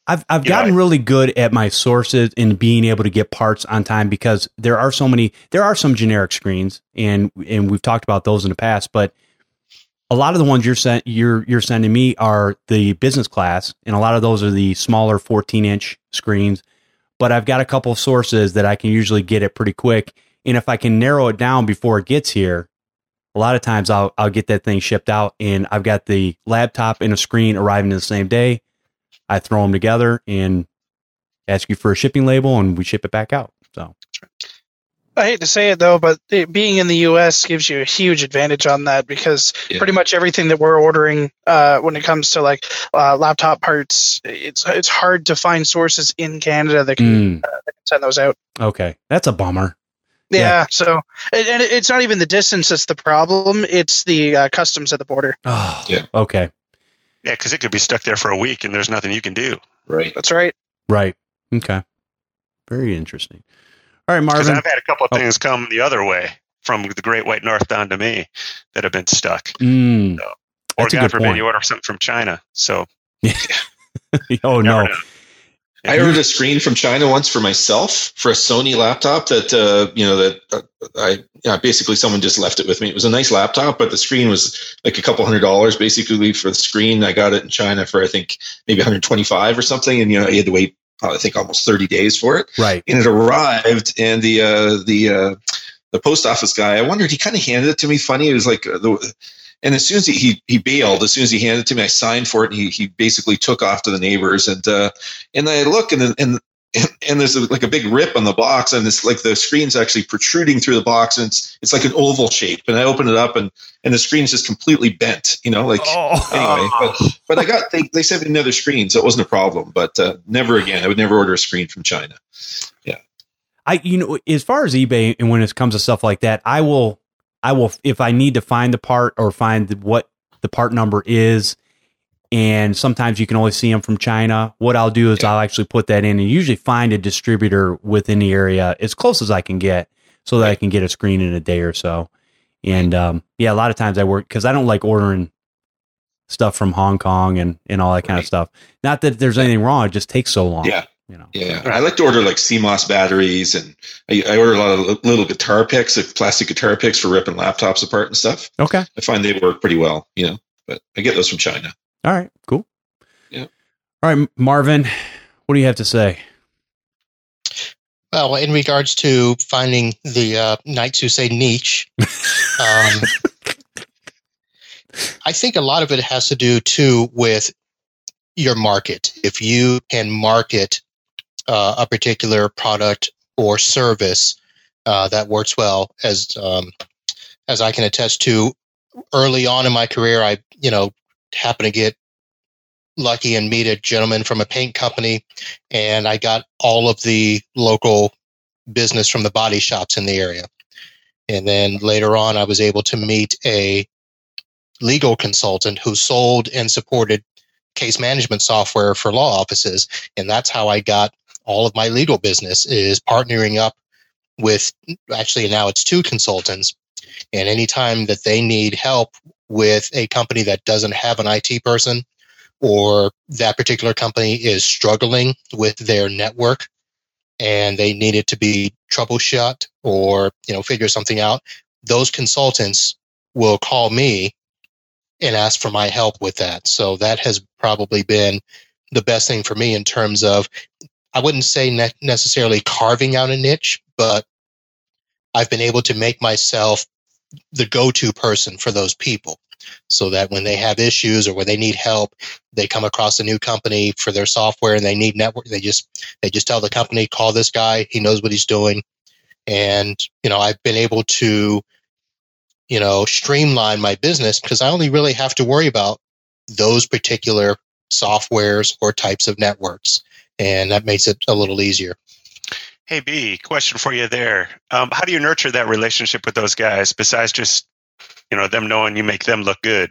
I've I've You know, gotten I- really good at my sources and being able to get parts on time because there are so many. There are some generic screens, and and we've talked about those in the past, but a lot of the ones you're sent you're you're sending me are the business class, and a lot of those are the smaller fourteen inch screens. But I've got a couple of sources that I can usually get it pretty quick, and if I can narrow it down before it gets here, a lot of times I'll I'll get that thing shipped out, and I've got the laptop and a screen arriving the same day. I throw them together and ask you for a shipping label, and we ship it back out. So. I hate to say it though, but it, being in the U S gives you a huge advantage on that because Yeah. pretty much everything that we're ordering uh, when it comes to like uh, laptop parts, it's it's hard to find sources in Canada that can, Mm, uh, that can send those out. okay, that's a bummer. Yeah, Yeah. so and, and it's not even the distance that's the problem; it's the uh, customs at the border. Oh, Yeah. Okay. Yeah, because it could be stuck there for a week and there's nothing you can do. Right. That's right. Right. Okay. Very interesting. All right, Because Marvin. I've had a couple of Oh. things come the other way from the Great White North down to me that have been stuck. Mm, Or that's a God good forbid point. you order something from China. So Oh never no. know. I ordered a screen from China once for myself for a Sony laptop that uh, you know that uh, I yeah, basically someone just left it with me. It was a nice laptop, but the screen was like a couple hundred dollars basically for the screen. I got it in China for I think maybe one hundred twenty-five or something, and you know you had to wait uh, I think almost thirty days for it. Right. And it arrived, and the uh, the uh, the post office guy, I wondered, he kind of handed it to me funny. It was like uh, the. And as soon as he, he he bailed, as soon as he handed it to me, I signed for it, and he he basically took off to the neighbors. And uh, and I look, and and and, and there's a, like a big rip on the box, and it's like the screen's actually protruding through the box, and it's it's like an oval shape. And I open it up, and and the screen's just completely bent, you know, like Oh. anyway. But but I got they they sent me another screen, so it wasn't a problem. But uh, never again. I would never order a screen from China. I you know as far as eBay and when it comes to stuff like that, I will I will if I need to find the part or find what the part number is, and sometimes you can only see them from China. What I'll do is Yeah. I'll actually put that in and usually find a distributor within the area as close as I can get, so that I can get a screen in a day or so. And um, yeah, a lot of times I work because I don't like ordering stuff from Hong Kong and, and all that kind of Right. stuff. Not that there's anything wrong; it just takes so long. Yeah. You know. Yeah, I like to order like C MOS batteries, and I, I order a lot of little guitar picks, like plastic guitar picks for ripping laptops apart and stuff. Okay. I find they work pretty well, you know. But I get those from China. All right. Cool. Yeah. All right, Marvin, what do you have to say? Well, in regards to finding the uh, knights who say niche, um, I think a lot of it has to do too with your market. If you can market uh, a particular product or service uh, that works well, as um, as I can attest to, early on in my career, I you know happened to get lucky and meet a gentleman from a paint company, and I got all of the local business from the body shops in the area. And then later on, I was able to meet a legal consultant who sold and supported case management software for law offices. And that's how I got all of my legal business, is partnering up with, actually now it's two consultants. And anytime that they need help with a company that doesn't have an I T person, or that particular company is struggling with their network and they need it to be troubleshot or, you know, figure something out, those consultants will call me and ask for my help with that. So that has probably been the best thing for me in terms of, I wouldn't say ne- necessarily carving out a niche, but I've been able to make myself the go-to person for those people, so that when they have issues or when they need help, they come across a new company for their software and they need network. They just, they just tell the company, call this guy. He knows what he's doing. And, you know, I've been able to, you know, streamline my business because I only really have to worry about those particular softwares or types of networks. And that makes it a little easier. Hey, B, question for you there. Um, how do you nurture that relationship with those guys besides just, you know, them knowing you make them look good?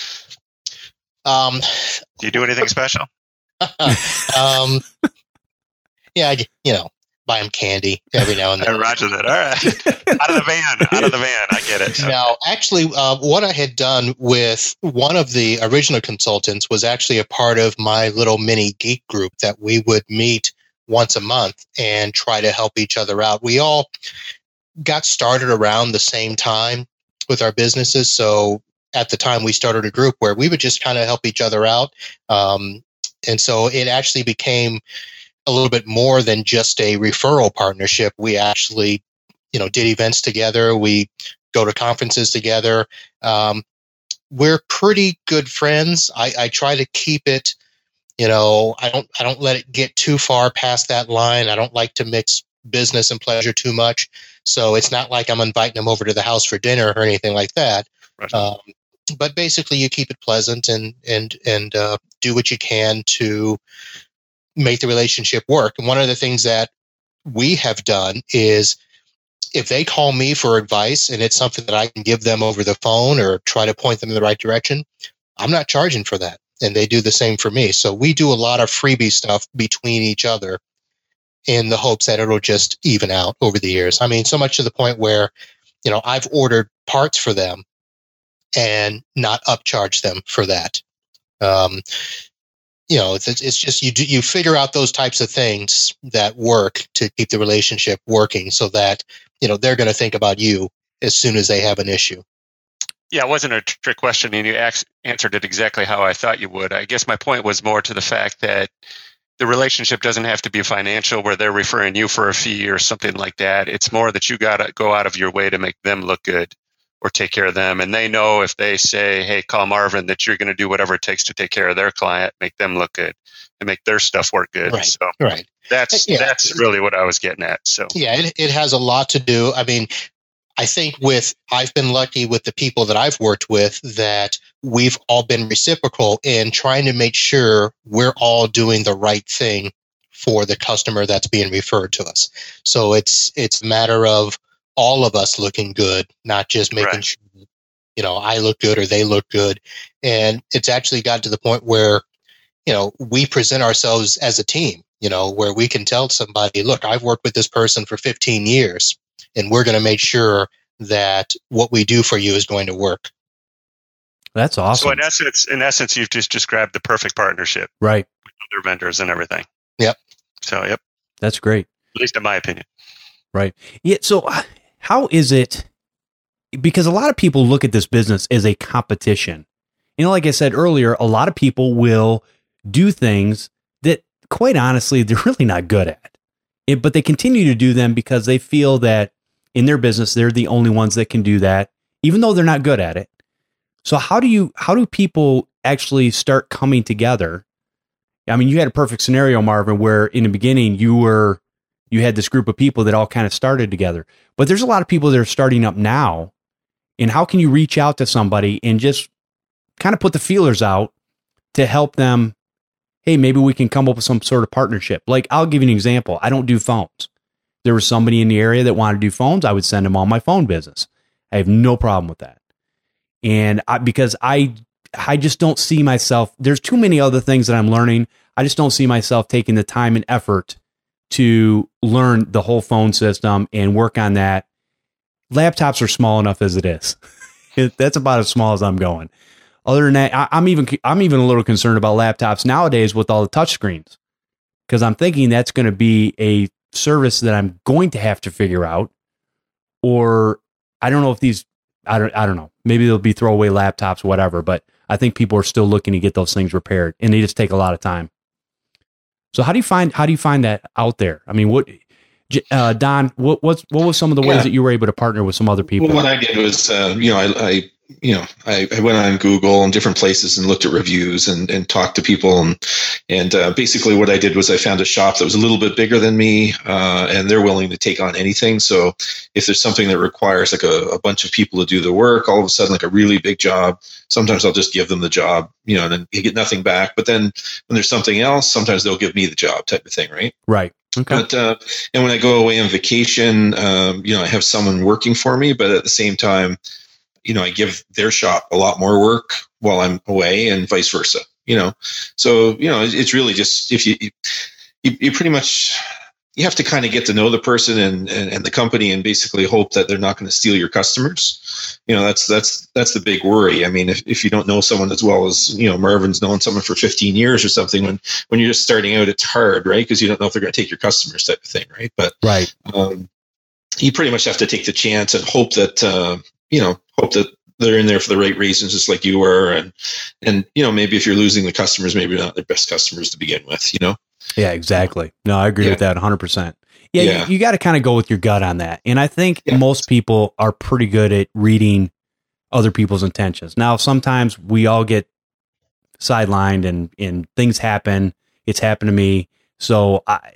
Um, Do you do anything special? um, yeah, I- you know, buy them candy every now and then. Roger that. All right. Out of the van. Out of the van. I get it. Now, actually, uh, what I had done with one of the original consultants was actually a part of my little mini geek group that we would meet once a month and try to help each other out. We all got started around the same time with our businesses. So at the time we started a group where we would just kind of help each other out. Um, and so it actually became a little bit more than just a referral partnership. We actually, you know, did events together. We go to conferences together. Um, we're pretty good friends. I, I try to keep it, you know, I don't, I don't let it get too far past that line. I don't like to mix business and pleasure too much. So it's not like I'm inviting them over to the house for dinner or anything like that. Right. Um, but basically you keep it pleasant and, and, and, uh, do what you can to make the relationship work. And one of the things that we have done is if they call me for advice and it's something that I can give them over the phone or try to point them in the right direction, I'm not charging for that. And they do the same for me. So we do a lot of freebie stuff between each other in the hopes that it'll just even out over the years. I mean, so much to the point where, you know, I've ordered parts for them and not upcharge them for that. Um, you know, it's, it's just you do, you figure out those types of things that work to keep the relationship working so that, you know, they're going to think about you as soon as they have an issue. Yeah, it wasn't a trick question, and you ax- answered it exactly how I thought you would. I guess my point was more to the fact that the relationship doesn't have to be financial where they're referring you for a fee or something like that. It's more that you got to go out of your way to make them look good or take care of them. And they know if they say, hey, call Marvin, that you're going to do whatever it takes to take care of their client, make them look good and make their stuff work good. Right, so right. that's, Yeah. that's really what I was getting at. So Yeah, it, it has a lot to do. I mean, I think with, I've been lucky with the people that I've worked with that we've all been reciprocal in trying to make sure we're all doing the right thing for the customer that's being referred to us. So it's, it's a matter of all of us looking good, not just making Right. sure, you know, I look good or they look good. And it's actually gotten to the point where, you know, we present ourselves as a team, you know, where we can tell somebody, look, I've worked with this person for fifteen years. And we're going to make sure that what we do for you is going to work. That's awesome. So in essence, in essence, you've just described the perfect partnership Right. with other vendors and everything. Yep. So, yep. That's great. At least in my opinion. Right. Yeah. So uh, how is it? Because a lot of people look at this business as a competition. You know, like I said earlier, a lot of people will do things that, quite honestly, they're really not good at. It, but they continue to do them because they feel that in their business, they're the only ones that can do that, even though they're not good at it. So how do you, how do people actually start coming together? I mean, you had a perfect scenario, Marvin, where in the beginning you were, you had this group of people that all kind of started together, but there's a lot of people that are starting up now. And how can you reach out to somebody and just kind of put the feelers out to help them? Hey, maybe we can come up with some sort of partnership. Like, I'll give you an example. I don't do phones. There was somebody in the area that wanted to do phones. I would send them all my phone business. I have no problem with that. And I, because I, I just don't see myself, there's too many other things that I'm learning. I just don't see myself taking the time and effort to learn the whole phone system and work on that. Laptops are small enough as it is. That's about as small as I'm going. Other than that, I, I'm even I'm even a little concerned about laptops nowadays with all the touch screens, because I'm thinking that's going to be a service that I'm going to have to figure out. Or I don't know if these I don't I don't know. Maybe they'll be throwaway laptops, whatever. But I think people are still looking to get those things repaired, and they just take a lot of time. So how do you find how do you find that out there? I mean, what uh, Don? What what's what was some of the ways Yeah. that you were able to partner with some other people? Well, what I did was, uh, you know, I, I you know, I, I went on Google and different places and looked at reviews and, and talked to people. And, and uh, basically what I did was I found a shop that was a little bit bigger than me, uh, and they're willing to take on anything. So if there's something that requires like a, a bunch of people to do the work, all of a sudden, like a really big job, sometimes I'll just give them the job, you know, and then you get nothing back. But then when there's something else, sometimes they'll give me the job type of thing, right? Right. Okay. But uh, and when I go away on vacation, um, you know, I have someone working for me, but at the same time, you know, I give their shop a lot more work while I'm away, and vice versa. You know, so you know, it's really just if you you, you pretty much, you have to kind of get to know the person and, and, and the company and basically hope that they're not going to steal your customers. You know, that's that's that's the big worry. I mean, if, if you don't know someone as well as, you know, Marvin's known someone for fifteen years or something, when, when you're just starting out, it's hard, right? Because you don't know if they're going to take your customers type of thing, right? But right. Um, you pretty much have to take the chance and hope that, uh, you know, hope that they're in there for the right reasons, just like you were. And, and, you know, maybe if you're losing the customers, maybe not their best customers to begin with, you know? Yeah, exactly. No, I agree yeah. with that one hundred percent. Yeah, yeah. you, you got to kind of go with your gut on that. And I think yeah. most people are pretty good at reading other people's intentions. Now, sometimes we all get sidelined and, and things happen. It's happened to me. So I,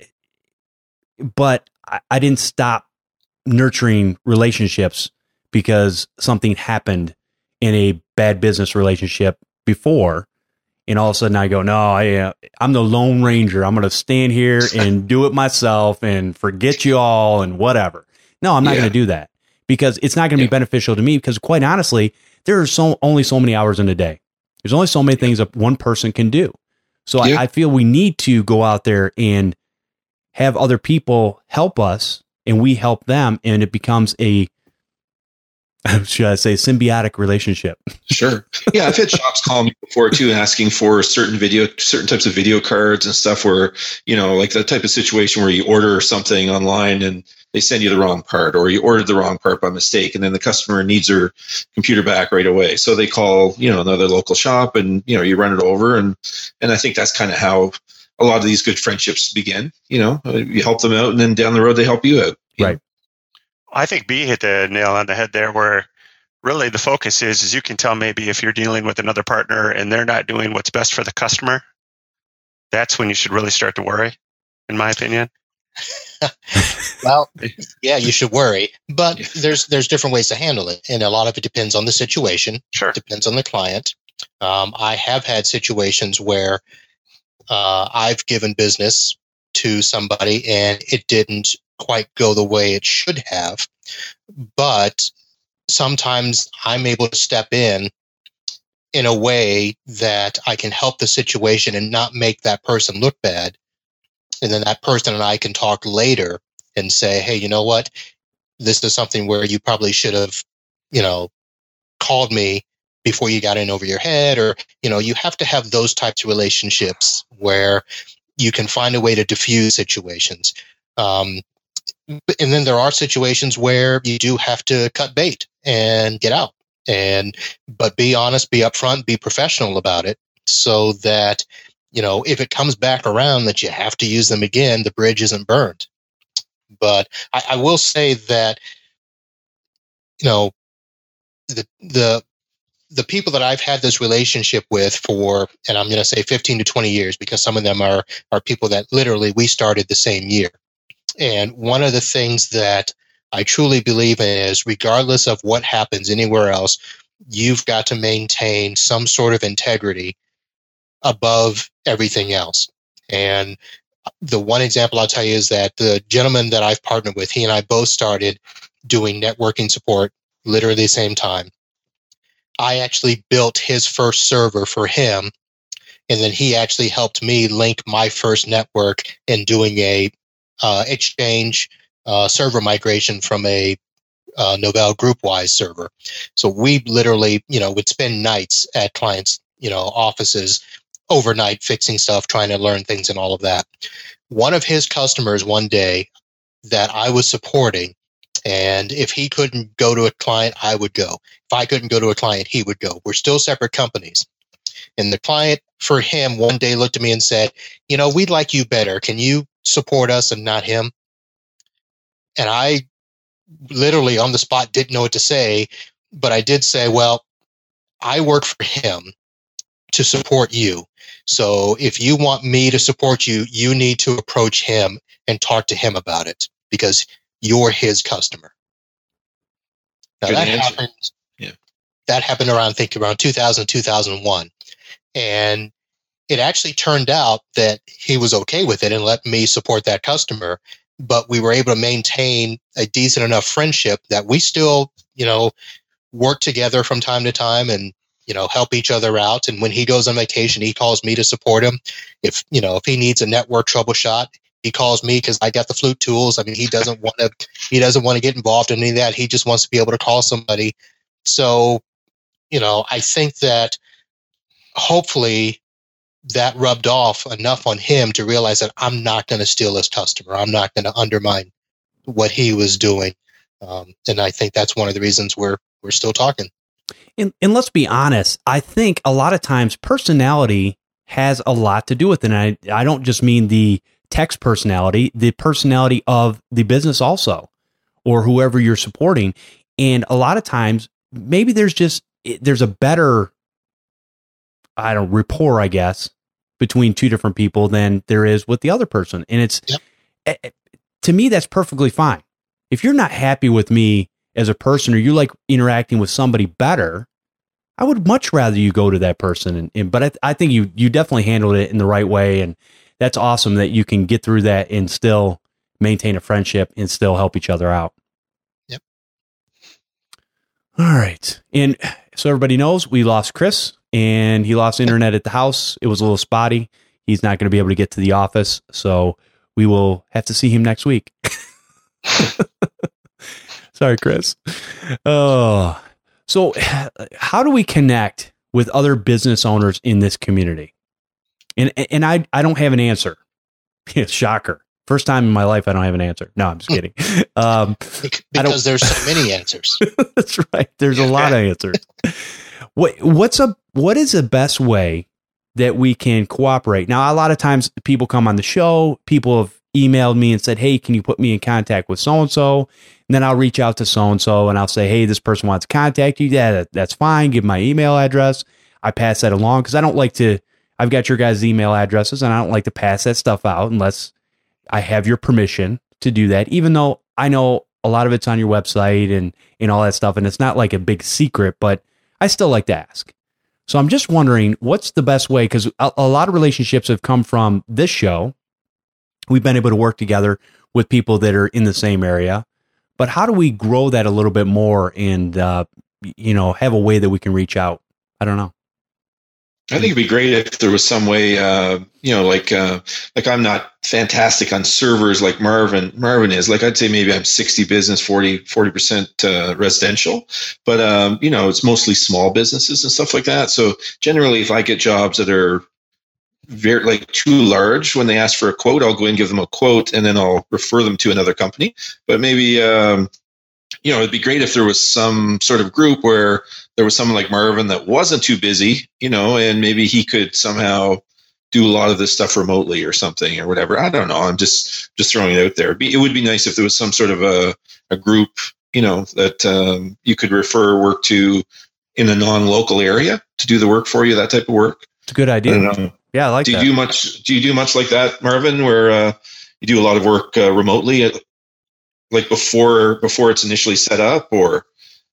but I, I didn't stop nurturing relationships because something happened in a bad business relationship before. And all of a sudden I go, no, I, uh, I'm the Lone Ranger. I'm going to stand here and do it myself and forget you all and whatever. No, I'm not yeah. going to do that because it's not going to yeah. be beneficial to me, because quite honestly, there are so only so many hours in a day. There's only so many things that one person can do. So yeah. I, I feel we need to go out there and have other people help us and we help them. And it becomes a, should I say, symbiotic relationship? Sure. Yeah, I've had shops call me before too, asking for certain video, certain types of video cards and stuff. Where, you know, like the type of situation where you order something online and they send you the wrong part, or you ordered the wrong part by mistake, and then the customer needs their computer back right away. So they call, you know, another local shop, and you know, you run it over, and and I think that's kind of how a lot of these good friendships begin. You know, you help them out, and then down the road they help you out. You right. know? I think B hit the nail on the head there, where really the focus is, is you can tell maybe if you're dealing with another partner and they're not doing what's best for the customer, that's when you should really start to worry, in my opinion. Well, yeah, you should worry, but there's there's different ways to handle it, and a lot of it depends on the situation. Sure, depends on the client. Um, I have had situations where uh, I've given business to somebody and it didn't quite go the way it should have, but sometimes I'm able to step in in a way that I can help the situation and not make that person look bad. And then that person and I can talk later and say, hey, you know what? This is something where you probably should have, you know, called me before you got in over your head. Or, you know, you have to have those types of relationships where you can find a way to diffuse situations. Um, and then there are situations where you do have to cut bait and get out. And but be honest, be upfront, be professional about it, so that, you know, if it comes back around that you have to use them again, the bridge isn't burned. But I, I will say that, you know, the the the people that I've had this relationship with for, and I'm going to say fifteen to twenty years, because some of them are are people that literally we started the same year. And one of the things that I truly believe in is, regardless of what happens anywhere else, you've got to maintain some sort of integrity above everything else. And the one example I'll tell you is that the gentleman that I've partnered with, he and I both started doing networking support literally the same time. I actually built his first server for him, and then he actually helped me link my first network in doing a uh, exchange uh, server migration from a uh, Novell GroupWise server. So we literally, you know, would spend nights at clients, you know, offices overnight fixing stuff, trying to learn things and all of that. One of his customers one day that I was supporting, and if he couldn't go to a client, I would go. If I couldn't go to a client, he would go. We're still separate companies. And the client for him one day looked at me and said, you know, we'd like you better. Can you support us and not him? And I literally on the spot didn't know what to say, but I did say, well, I work for him to support you. So if you want me to support you, you need to approach him and talk to him about it, because you're his customer. Now Good that answer. happened. Yeah. That happened around, I think, around two thousand, two thousand one. And it actually turned out that he was okay with it and let me support that customer. But we were able to maintain a decent enough friendship that we still, you know, work together from time to time and, you know, help each other out. And when he goes on vacation, he calls me to support him. If, you know, if he needs a network troubleshot, He calls me because I got the flute tools. I mean, he doesn't want to. He doesn't want to get involved in any of that. He just wants to be able to call somebody. So, you know, I think that hopefully that rubbed off enough on him to realize that I'm not going to steal his customer. I'm not going to undermine what he was doing. Um, and I think that's one of the reasons we're we're still talking. And, and let's be honest, I think a lot of times personality has a lot to do with it. And I, I don't just mean the text personality, the personality of the business also, or whoever you're supporting. And a lot of times, maybe there's just, there's a better, I don't rapport, I guess, between two different people than there is with the other person. And it's, yep. to me, that's perfectly fine. If you're not happy with me as a person, or you like interacting with somebody better, I would much rather you go to that person. And, and but I, I think you you definitely handled it in the right way, and that's awesome that you can get through that and still maintain a friendship and still help each other out. Yep. All right, and so everybody knows we lost Chris, and he lost internet at the house. It was a little spotty. He's not going to be able to get to the office, so we will have to see him next week. Sorry, Chris. Oh, so how do we connect with other business owners in this community? And and I, I don't have an answer. It's shocker. First time in my life I don't have an answer. No, I'm just kidding. Um, because there's so many answers. That's right. There's a lot of answers. What what's a what is the best way that we can cooperate? Now, a lot of times people come on the show, people have emailed me and said, hey, can you put me in contact with so-and-so? And then I'll reach out to so-and-so and I'll say, hey, this person wants to contact you. Yeah, that, that's fine. Give my email address. I pass that along because I don't like to, I've got your guys' email addresses and I don't like to pass that stuff out unless I have your permission to do that, even though I know a lot of it's on your website and, and all that stuff. And it's not like a big secret, but I still like to ask. So I'm just wondering what's the best way? Because a, a lot of relationships have come from this show. We've been able to work together with people that are in the same area, but how do we grow that a little bit more and, uh, you know, have a way that we can reach out? I don't know. I think it'd be great if there was some way, uh, you know, like, uh, like I'm not fantastic on servers like Marvin, Marvin is. Like I'd say maybe I'm sixty business, forty, forty percent uh, residential, but, um, you know, it's mostly small businesses and stuff like that. So generally, if I get jobs that are very like too large, when they ask for a quote, I'll go and give them a quote and then I'll refer them to another company. But maybe, um, you know, it'd be great if there was some sort of group where there was someone like Marvin that wasn't too busy, you know, and maybe he could somehow do a lot of this stuff remotely or something or whatever. I don't know. I'm just, just throwing it out there. It'd be, it would be nice if there was some sort of a, a group, you know, that um, you could refer work to in a non-local area to do the work for you, that type of work. It's a good idea. I don't know. Yeah, I like do that. You do much, do you do much like that, Marvin, where uh, you do a lot of work uh, remotely, at, like before before it's initially set up, or?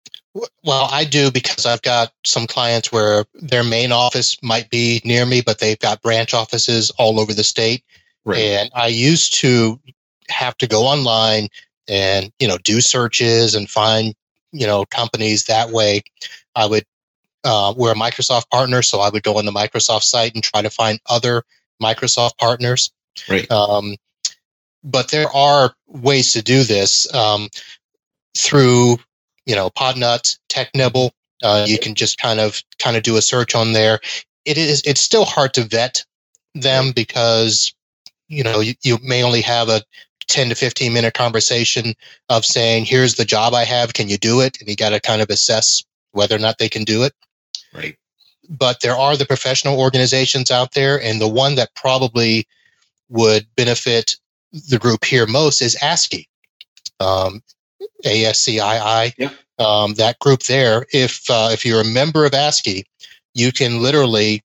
Well, I do because I've got some clients where their main office might be near me, but they've got branch offices all over the state. Right. And I used to have to go online and, you know, do searches and find, you know, companies that way. I would, uh, we're a Microsoft partner, so I would go on the Microsoft site and try to find other Microsoft partners. Right. Um, but there are ways to do this um, through, you know, Podnut, TechNibble. Uh, you can just kind of kind of do a search on there. It is it's still hard to vet them because, you know, you, you may only have a ten to fifteen minute conversation of saying, here's the job I have. Can you do it? And you got to kind of assess whether or not they can do it. Right. But there are the professional organizations out there. And the one that probably would benefit the group here most is ASCII, um, A S C I I. Yeah. Um, that group there. If uh, if you're a member of ASCII, you can literally,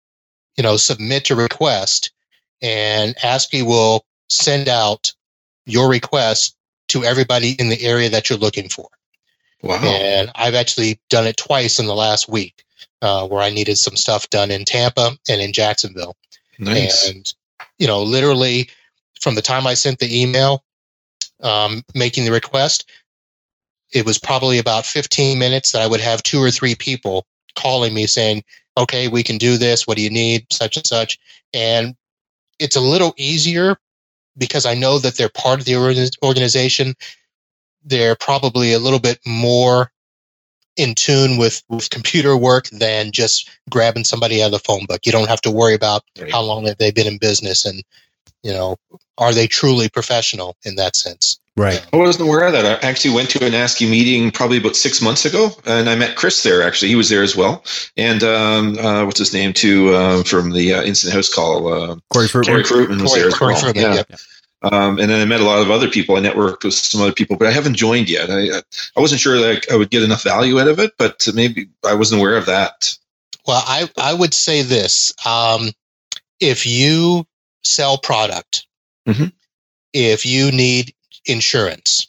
you know, submit a request, and ASCII will send out your request to everybody in the area that you're looking for. Wow! And I've actually done it twice in the last week, uh, where I needed some stuff done in Tampa and in Jacksonville. Nice. And you know, literally. From the time I sent the email um, making the request, it was probably about fifteen minutes that I would have two or three people calling me saying, okay, we can do this. What do you need? Such and such. And it's a little easier because I know that they're part of the organization, they're probably a little bit more in tune with, with computer work than just grabbing somebody out of the phone book. You don't have to worry about Right. how long have they been in business and, you know, are they truly professional in that sense? Right. I wasn't aware of that. I actually went to an ASCII meeting probably about six months ago, and I met Chris there. Actually, he was there as well, and um, uh, what's his name too uh, from the uh, Instant House Call. Uh, Corey Fruitman. Corey Fruitman was Corey- there as Corey well. Fruitman, yeah. yep. Um, and then I met a lot of other people. I networked with some other people, but I haven't joined yet. I I wasn't sure that I would get enough value out of it, but maybe I wasn't aware of that. Well, I, I would say this. Um, if you sell product, Mhm. if you need insurance,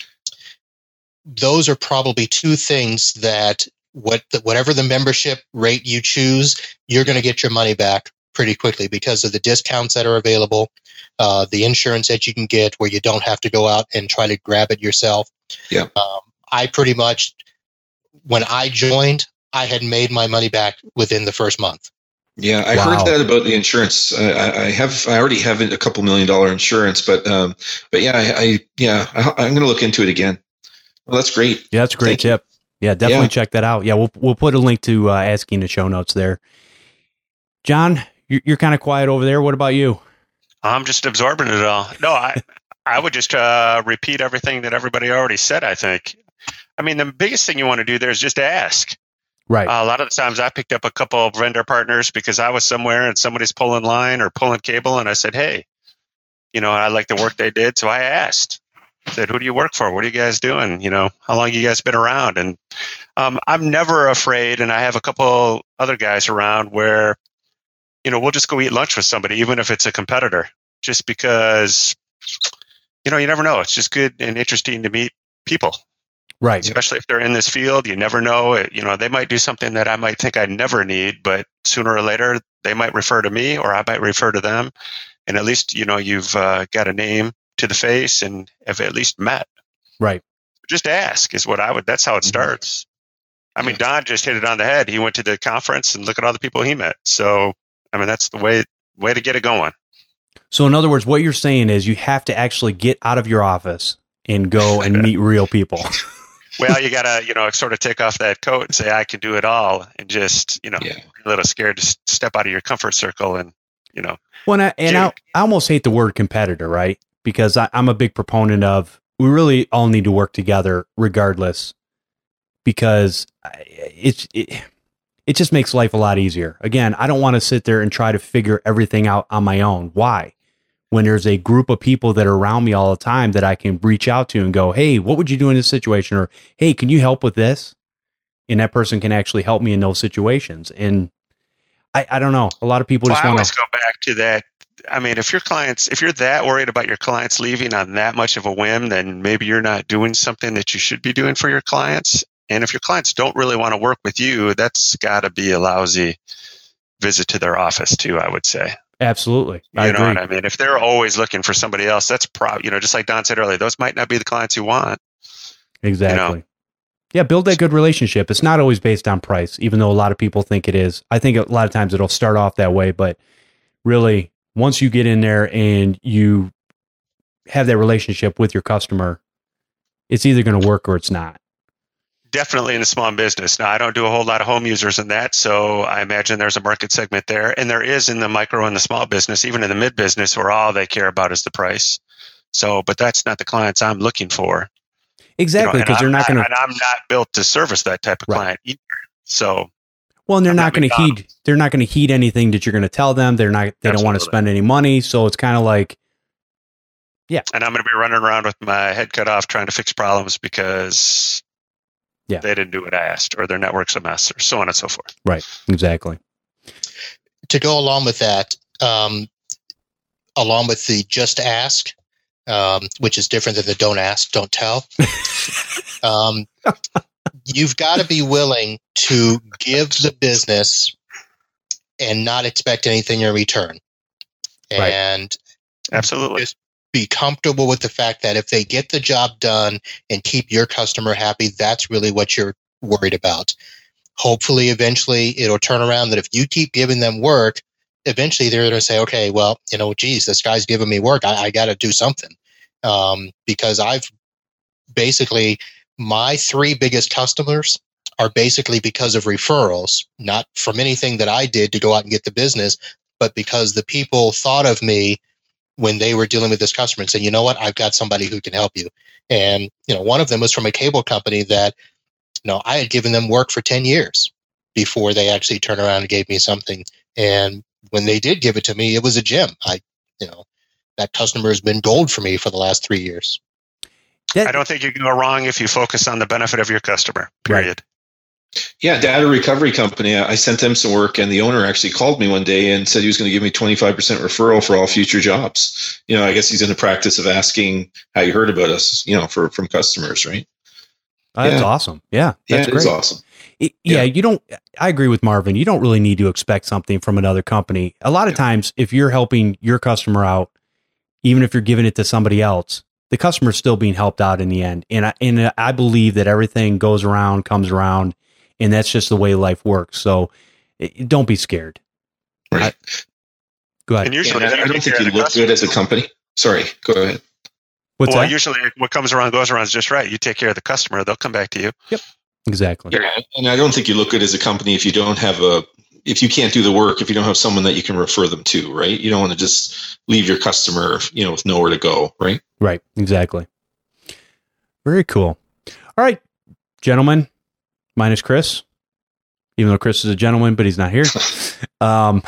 those are probably two things that what the, whatever the membership rate you choose, you're going to get your money back pretty quickly because of the discounts that are available, uh, the insurance that you can get where you don't have to go out and try to grab it yourself. Yeah. Um, I pretty much, when I joined, I had made my money back within the first month. Yeah, I Wow. heard that about the insurance. I, I I have, I already have a couple million dollar insurance, but um, but yeah, I, I yeah, I, I'm going to look into it again. Well, that's great. Yeah, that's a great Thank you. tip. Yeah, definitely Yeah. check that out. Yeah, we'll we'll put a link to uh, ASCII in the show notes there. John, you're, you're kind of quiet over there. What about you? I'm just absorbing it all. No, I I would just uh, repeat everything that everybody already said, I think. I mean, the biggest thing you want to do there is just ask. Right. Uh, a lot of the times I picked up a couple of vendor partners because I was somewhere and somebody's pulling line or pulling cable, and I said, hey, you know, I like the work they did, so I asked. I said, who do you work for? What are you guys doing? You know, how long you guys been around? And um, I'm never afraid, and I have a couple other guys around where, you know, we'll just go eat lunch with somebody, even if it's a competitor, just because, you know, you never know. It's just good and interesting to meet people, Right. especially if they're in this field. You never know. It, you know, they might do something that I might think I never need, but sooner or later they might refer to me or I might refer to them. And at least, you know, you've uh, got a name to the face and have at least met. Right. Just ask is what I would, that's how it starts. I mean, Don just hit it on the head. He went to the conference and look at all the people he met. So, I mean, that's the way, way to get it going. So, in other words, what you're saying is you have to actually get out of your office and go and meet real people. Well, you got to, you know, sort of take off that coat and say, I can do it all. And just, you know, Yeah. be a little scared to s- step out of your comfort circle and, you know. Well, and, I, and I, I almost hate the word competitor, right? Because I, I'm a big proponent of we really all need to work together regardless, because I- it's it, it just makes life a lot easier. Again, I don't want to sit there and try to figure everything out on my own. Why? When there's a group of people that are around me all the time that I can reach out to and go, hey, what would you do in this situation? Or, hey, can you help with this? And that person can actually help me in those situations. And I, I don't know. A lot of people Well, just I want always to. go back to that. I mean, if your clients, if you're that worried about your clients leaving on that much of a whim, then maybe you're not doing something that you should be doing for your clients. And if your clients don't really want to work with you, that's got to be a lousy visit to their office too, I would say. Absolutely. You I know agree. what I mean? If they're always looking for somebody else, that's probably, you know, just like Don said earlier, those might not be the clients you want. Exactly. You know? Yeah, build that good relationship. It's not always based on price, even though a lot of people think it is. I think a lot of times it'll start off that way, but really, once you get in there and you have that relationship with your customer, it's either going to work or it's not. Definitely in the small business. Now, I don't do a whole lot of home users in that, so I imagine there's a market segment there. And there is in the micro and the small business, even in the mid business, where all they care about is the price. So, but that's not the clients I'm looking for. Exactly, You know, because and they're I'm not going And to. I'm not built to service that type of Right. client either. So, Well, and they're I'm not not going to heed. McDonald's. They're not going to heed anything that you're going to tell them. They're not. They don't want to Absolutely. spend any money. So it's kind of like, and I'm going to be running around with my head cut off trying to fix problems because Yeah. they didn't do what I asked, or their network's a mess, or so on and so forth. right, exactly. To go along with that, um, along with the just ask, um, which is different than the don't ask, don't tell. um, you've got to be willing to give the business and not expect anything in return. Right. And Absolutely. just be comfortable with the fact that if they get the job done and keep your customer happy, that's really what you're worried about. Hopefully, eventually, it'll turn around that if you keep giving them work, eventually they're going to say, okay, well, you know, geez, this guy's giving me work. I, I got to do something. Um, because I've basically, my three biggest customers are basically because of referrals, not from anything that I did to go out and get the business, but because the people thought of me when they were dealing with this customer and said, you know what, I've got somebody who can help you. And, you know, one of them was from a cable company that, you know, I had given them work for ten years before they actually turned around and gave me something. And when they did give it to me, it was a gem. I, you know, that customer has been gold for me for the last three years. I don't think you can go wrong if you focus on the benefit of your customer, period. Right. Yeah, data recovery company. I sent them some work, and the owner actually called me one day and said he was going to give me twenty-five percent referral for all future jobs. You know, I guess he's in the practice of asking how you heard about us, you know, for from customers, right? Oh, that's yeah. awesome. Yeah, that's yeah, it great. is awesome. It, yeah, yeah, you don't, I agree with Marvin. You don't really need to expect something from another company. A lot of yeah. times, if you're helping your customer out, even if you're giving it to somebody else, the customer's still being helped out in the end. And I, and I believe that everything goes around, comes around. And that's just the way life works. So it, don't be scared. Right. I, go ahead. And usually, yeah, I don't think you look good as a company. Sorry, go ahead. What's well, that? Usually what comes around goes around is just right. You take care of the customer, they'll come back to you. Yep, exactly. Yeah, and I don't think you look good as a company if you don't have a, if you can't do the work, if you don't have someone that you can refer them to, right? You don't want to just leave your customer, you know, with nowhere to go, right? Right, exactly. Very cool. All right, gentlemen. Minus Chris, even though Chris is a gentleman, but he's not here. Um,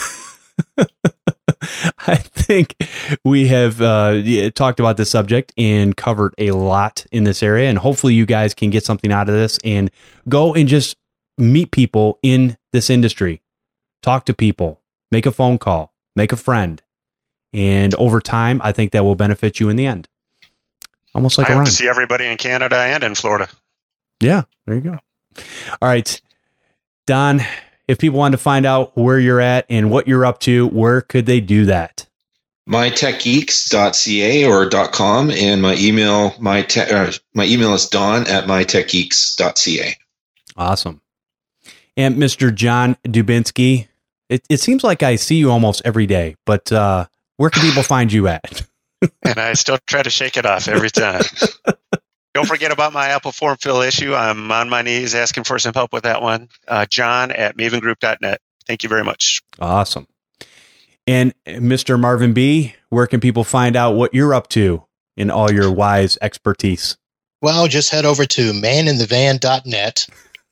I think we have uh, talked about this subject and covered a lot in this area, and hopefully you guys can get something out of this and go and just meet people in this industry, talk to people, make a phone call, make a friend, and over time, I think that will benefit you in the end. Almost like I a hope rhyme. to see everybody in Canada and in Florida. Yeah, there you go. All right, Don, if people want to find out where you're at and what you're up to, where could they do that? my tech geeks dot c a or .com, and my email, my te- uh, my email is don at my tech geeks dot c a. Awesome. And Mister John Dubinsky, it, it seems like I see you almost every day, but uh, where can people find you at? And I still try to shake it off every time. Don't forget about my Apple form fill issue. I'm on my knees asking for some help with that one. Uh, John at maven group dot net. Thank you very much. Awesome. And Mister Marvin B., where can people find out what you're up to in all your wise expertise? Well, just head over to man in the van dot net.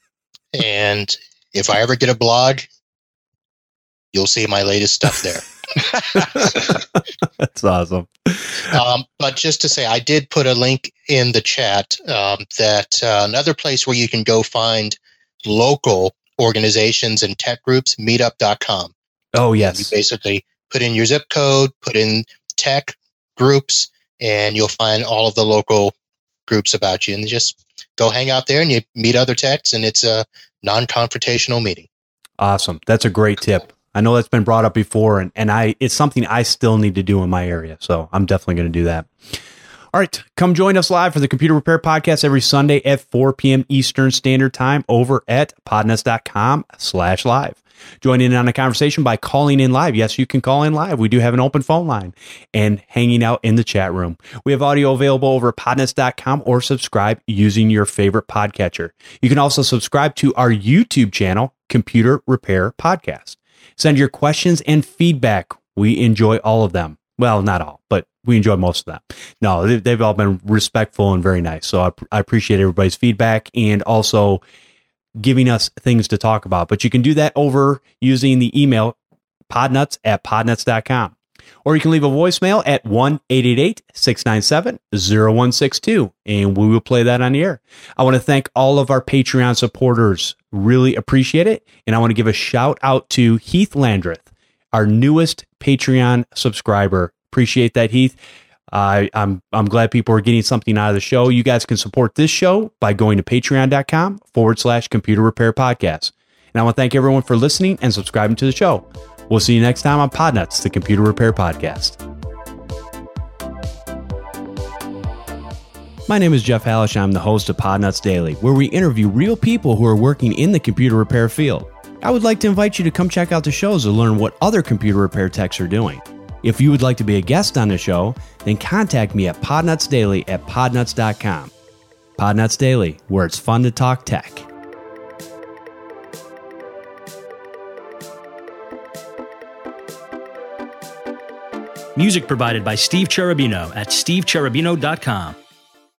And if I ever get a blog, you'll see my latest stuff there. That's awesome. Um, but just to say, I did put a link in the chat um, that uh, another place where you can go find local organizations and tech groups, meetup dot com. Oh, yes. You basically put in your zip code, put in tech groups, and you'll find all of the local groups about you. And just go hang out there and you meet other techs, and it's a non-confrontational meeting. Awesome. That's a great tip. I know that's been brought up before, and, and I it's something I still need to do in my area. So I'm definitely going to do that. All right. Come join us live for the Computer Repair Podcast every Sunday at four p.m. Eastern Standard Time over at podnuts dot com slash live. Join in on the conversation by calling in live. Yes, you can call in live. We do have an open phone line and hanging out in the chat room. We have audio available over at podnuts dot com or subscribe using your favorite podcatcher. You can also subscribe to our YouTube channel, Computer Repair Podcast. Send your questions and feedback. We enjoy all of them. Well, not all, but we enjoy most of them. No, they've all been respectful and very nice. So I, I appreciate everybody's feedback and also giving us things to talk about. But you can do that over using the email podnuts at podnuts dot com. Or you can leave a voicemail at one eight eight eight, six nine seven, zero one six two, and we will play that on the air. I want to thank all of our Patreon supporters. Really appreciate it. And I want to give a shout out to Heath Landreth, our newest Patreon subscriber. Appreciate that, Heath. Uh, I'm I'm glad people are getting something out of the show. You guys can support this show by going to patreon dot com forward slash computer repair podcast. And I want to thank everyone for listening and subscribing to the show. We'll see you next time on Podnuts, the Computer Repair Podcast. My name is Jeff Hallish. I'm the host of Podnuts Daily, where we interview real people who are working in the computer repair field. I would like to invite you to come check out the shows to learn what other computer repair techs are doing. If you would like to be a guest on the show, then contact me at podnutsdaily at podnuts dot com. Podnuts Daily, where it's fun to talk tech. Music provided by Steve Cherubino at steve cherubino dot com.